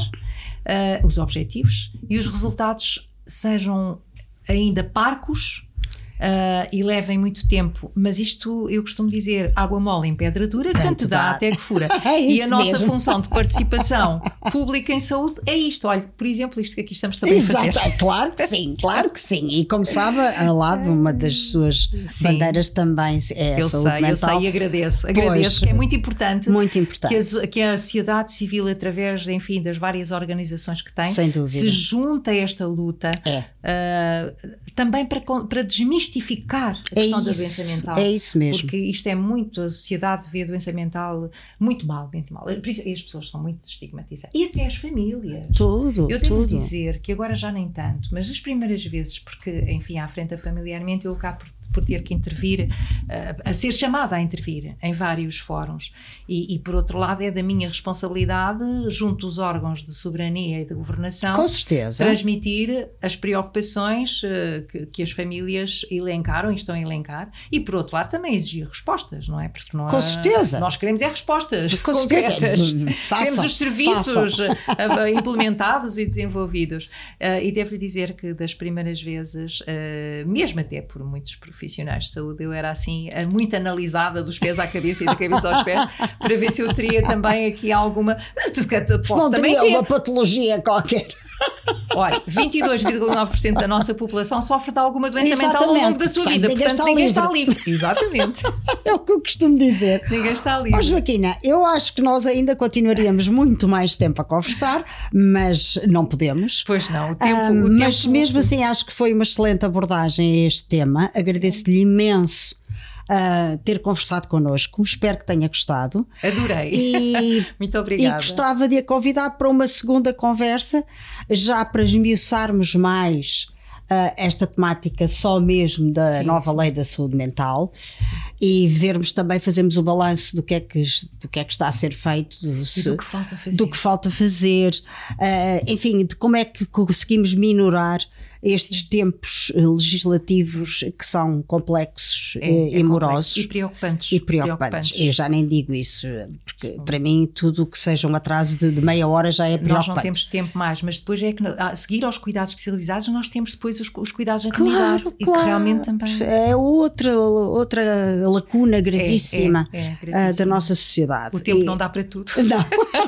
uh, os objetivos, e os resultados sejam ainda parcos. Uh, e levem muito tempo, mas isto eu costumo dizer, água mole em pedra dura, tanto, tanto dá, dá até que fura. É e a nossa mesmo. função de participação pública em saúde é isto. Olha, por exemplo, isto que aqui estamos também Exato, a fazer. Claro que sim, claro que sim. E como sabe, ao lado uma das suas sim. bandeiras também é a eu saúde sei, mental. Eu sei e agradeço. Agradeço, pois, que é muito importante, muito importante. Que, a, que a sociedade civil, através, enfim, das várias organizações que tem, sem dúvida, se junta a esta luta, é. uh, também para, para desmistificar a questão é da isso, doença mental. É isso mesmo. Porque isto é muito, a sociedade vê a doença mental muito mal, muito mal. E as pessoas são muito estigmatizadas. E até as famílias. Tudo, Eu devo tudo. dizer que agora já nem tanto, mas as primeiras vezes, porque, enfim, à frente da Familiarmente, eu acabo por, por ter que intervir, uh, a ser chamada a intervir em vários fóruns. E, e, por outro lado, é da minha responsabilidade, junto aos órgãos de soberania e de governação, com certeza, transmitir as preocupações uh, que, que as famílias elencaram e estão a elencar, e por outro lado também exigir respostas, não é? Porque não com há, certeza. Nós queremos é respostas com concretas. Certeza. Façam, queremos os serviços façam. implementados e desenvolvidos. Uh, e devo-lhe dizer que das primeiras vezes, uh, mesmo até por muitos profissionais de saúde, eu era assim, uh, muito analisada dos pés à cabeça e da cabeça aos pés, para ver se eu teria também aqui alguma... Posso não também teria ter uma patologia qualquer. Olha, vinte e dois vírgula nove por cento da nossa população sofre de alguma doença Exatamente. mental ao longo da sua Portanto, vida. ninguém Portanto, está ninguém livre. está livre. Exatamente. É o que eu costumo dizer. Ninguém está livre. Ó, Joaquina, eu acho que nós ainda continuaríamos muito mais tempo a conversar, mas não podemos. Pois não. O tempo, ah, o mas tempo... mesmo assim acho que foi uma excelente abordagem a este tema. Agradeço-lhe imenso Uh, ter conversado connosco, espero que tenha gostado. Adorei. E, muito obrigada. E gostava de a convidar para uma segunda conversa, já para esmiuçarmos mais uh, esta temática só mesmo da sim, nova sim. lei da saúde mental, sim. e vermos também, fazermos o balanço do que é que, do que é que está a ser feito, do, e do que falta fazer, do que falta fazer uh, enfim, de como é que conseguimos minorar estes sim. tempos legislativos que são complexos é, e morosos é e preocupantes. E preocupantes. Eu já nem digo isso, porque para mim tudo o que seja um atraso de, de meia hora já é preocupante. Nós não temos tempo mais, mas depois é que a seguir aos cuidados especializados nós temos depois os, os cuidados de comunidade, claro, e claro. que realmente também é outra, outra lacuna gravíssima, é, é, é gravíssima da nossa sociedade. O tempo e, não dá para tudo. Não,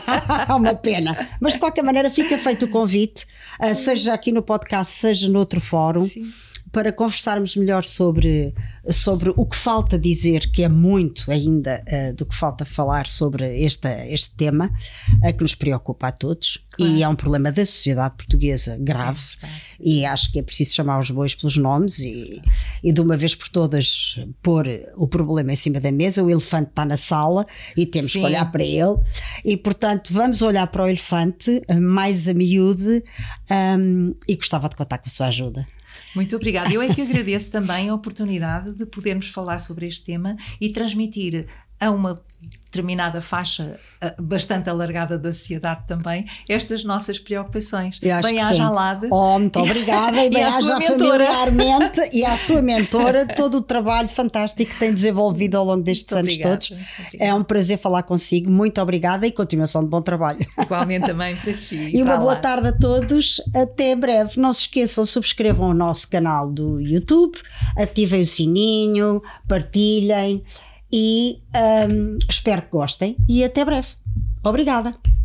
é uma pena. Mas de qualquer maneira fica feito o convite, uh, seja aqui no podcast, seja noutro fórum. Sim. para conversarmos melhor sobre, sobre o que falta dizer, que é muito ainda uh, do que falta falar sobre este, este tema, uh, que nos preocupa a todos, claro. E é um problema da sociedade portuguesa grave, é, é, e acho que é preciso chamar os bois pelos nomes e, e de uma vez por todas pôr o problema em cima da mesa. O elefante está na sala e temos Sim. que olhar para ele, e portanto vamos olhar para o elefante mais a miúde, um, e gostava de contar com a sua ajuda. Muito obrigada. Eu é que agradeço também a oportunidade de podermos falar sobre este tema e transmitir a uma determinada faixa bastante alargada da sociedade também estas nossas preocupações. Bem haja Alade. Oh, muito obrigada. E bem haja familiarmente e à sua mentora todo o trabalho fantástico que tem desenvolvido ao longo destes muito anos obrigada, todos. É um prazer falar consigo. Muito obrigada e continuação de bom trabalho. Igualmente também para si. E uma boa lá. tarde a todos. Até breve. Não se esqueçam, subscrevam o nosso canal do YouTube, ativem o sininho, partilhem. E um, espero que gostem e até breve. Obrigada.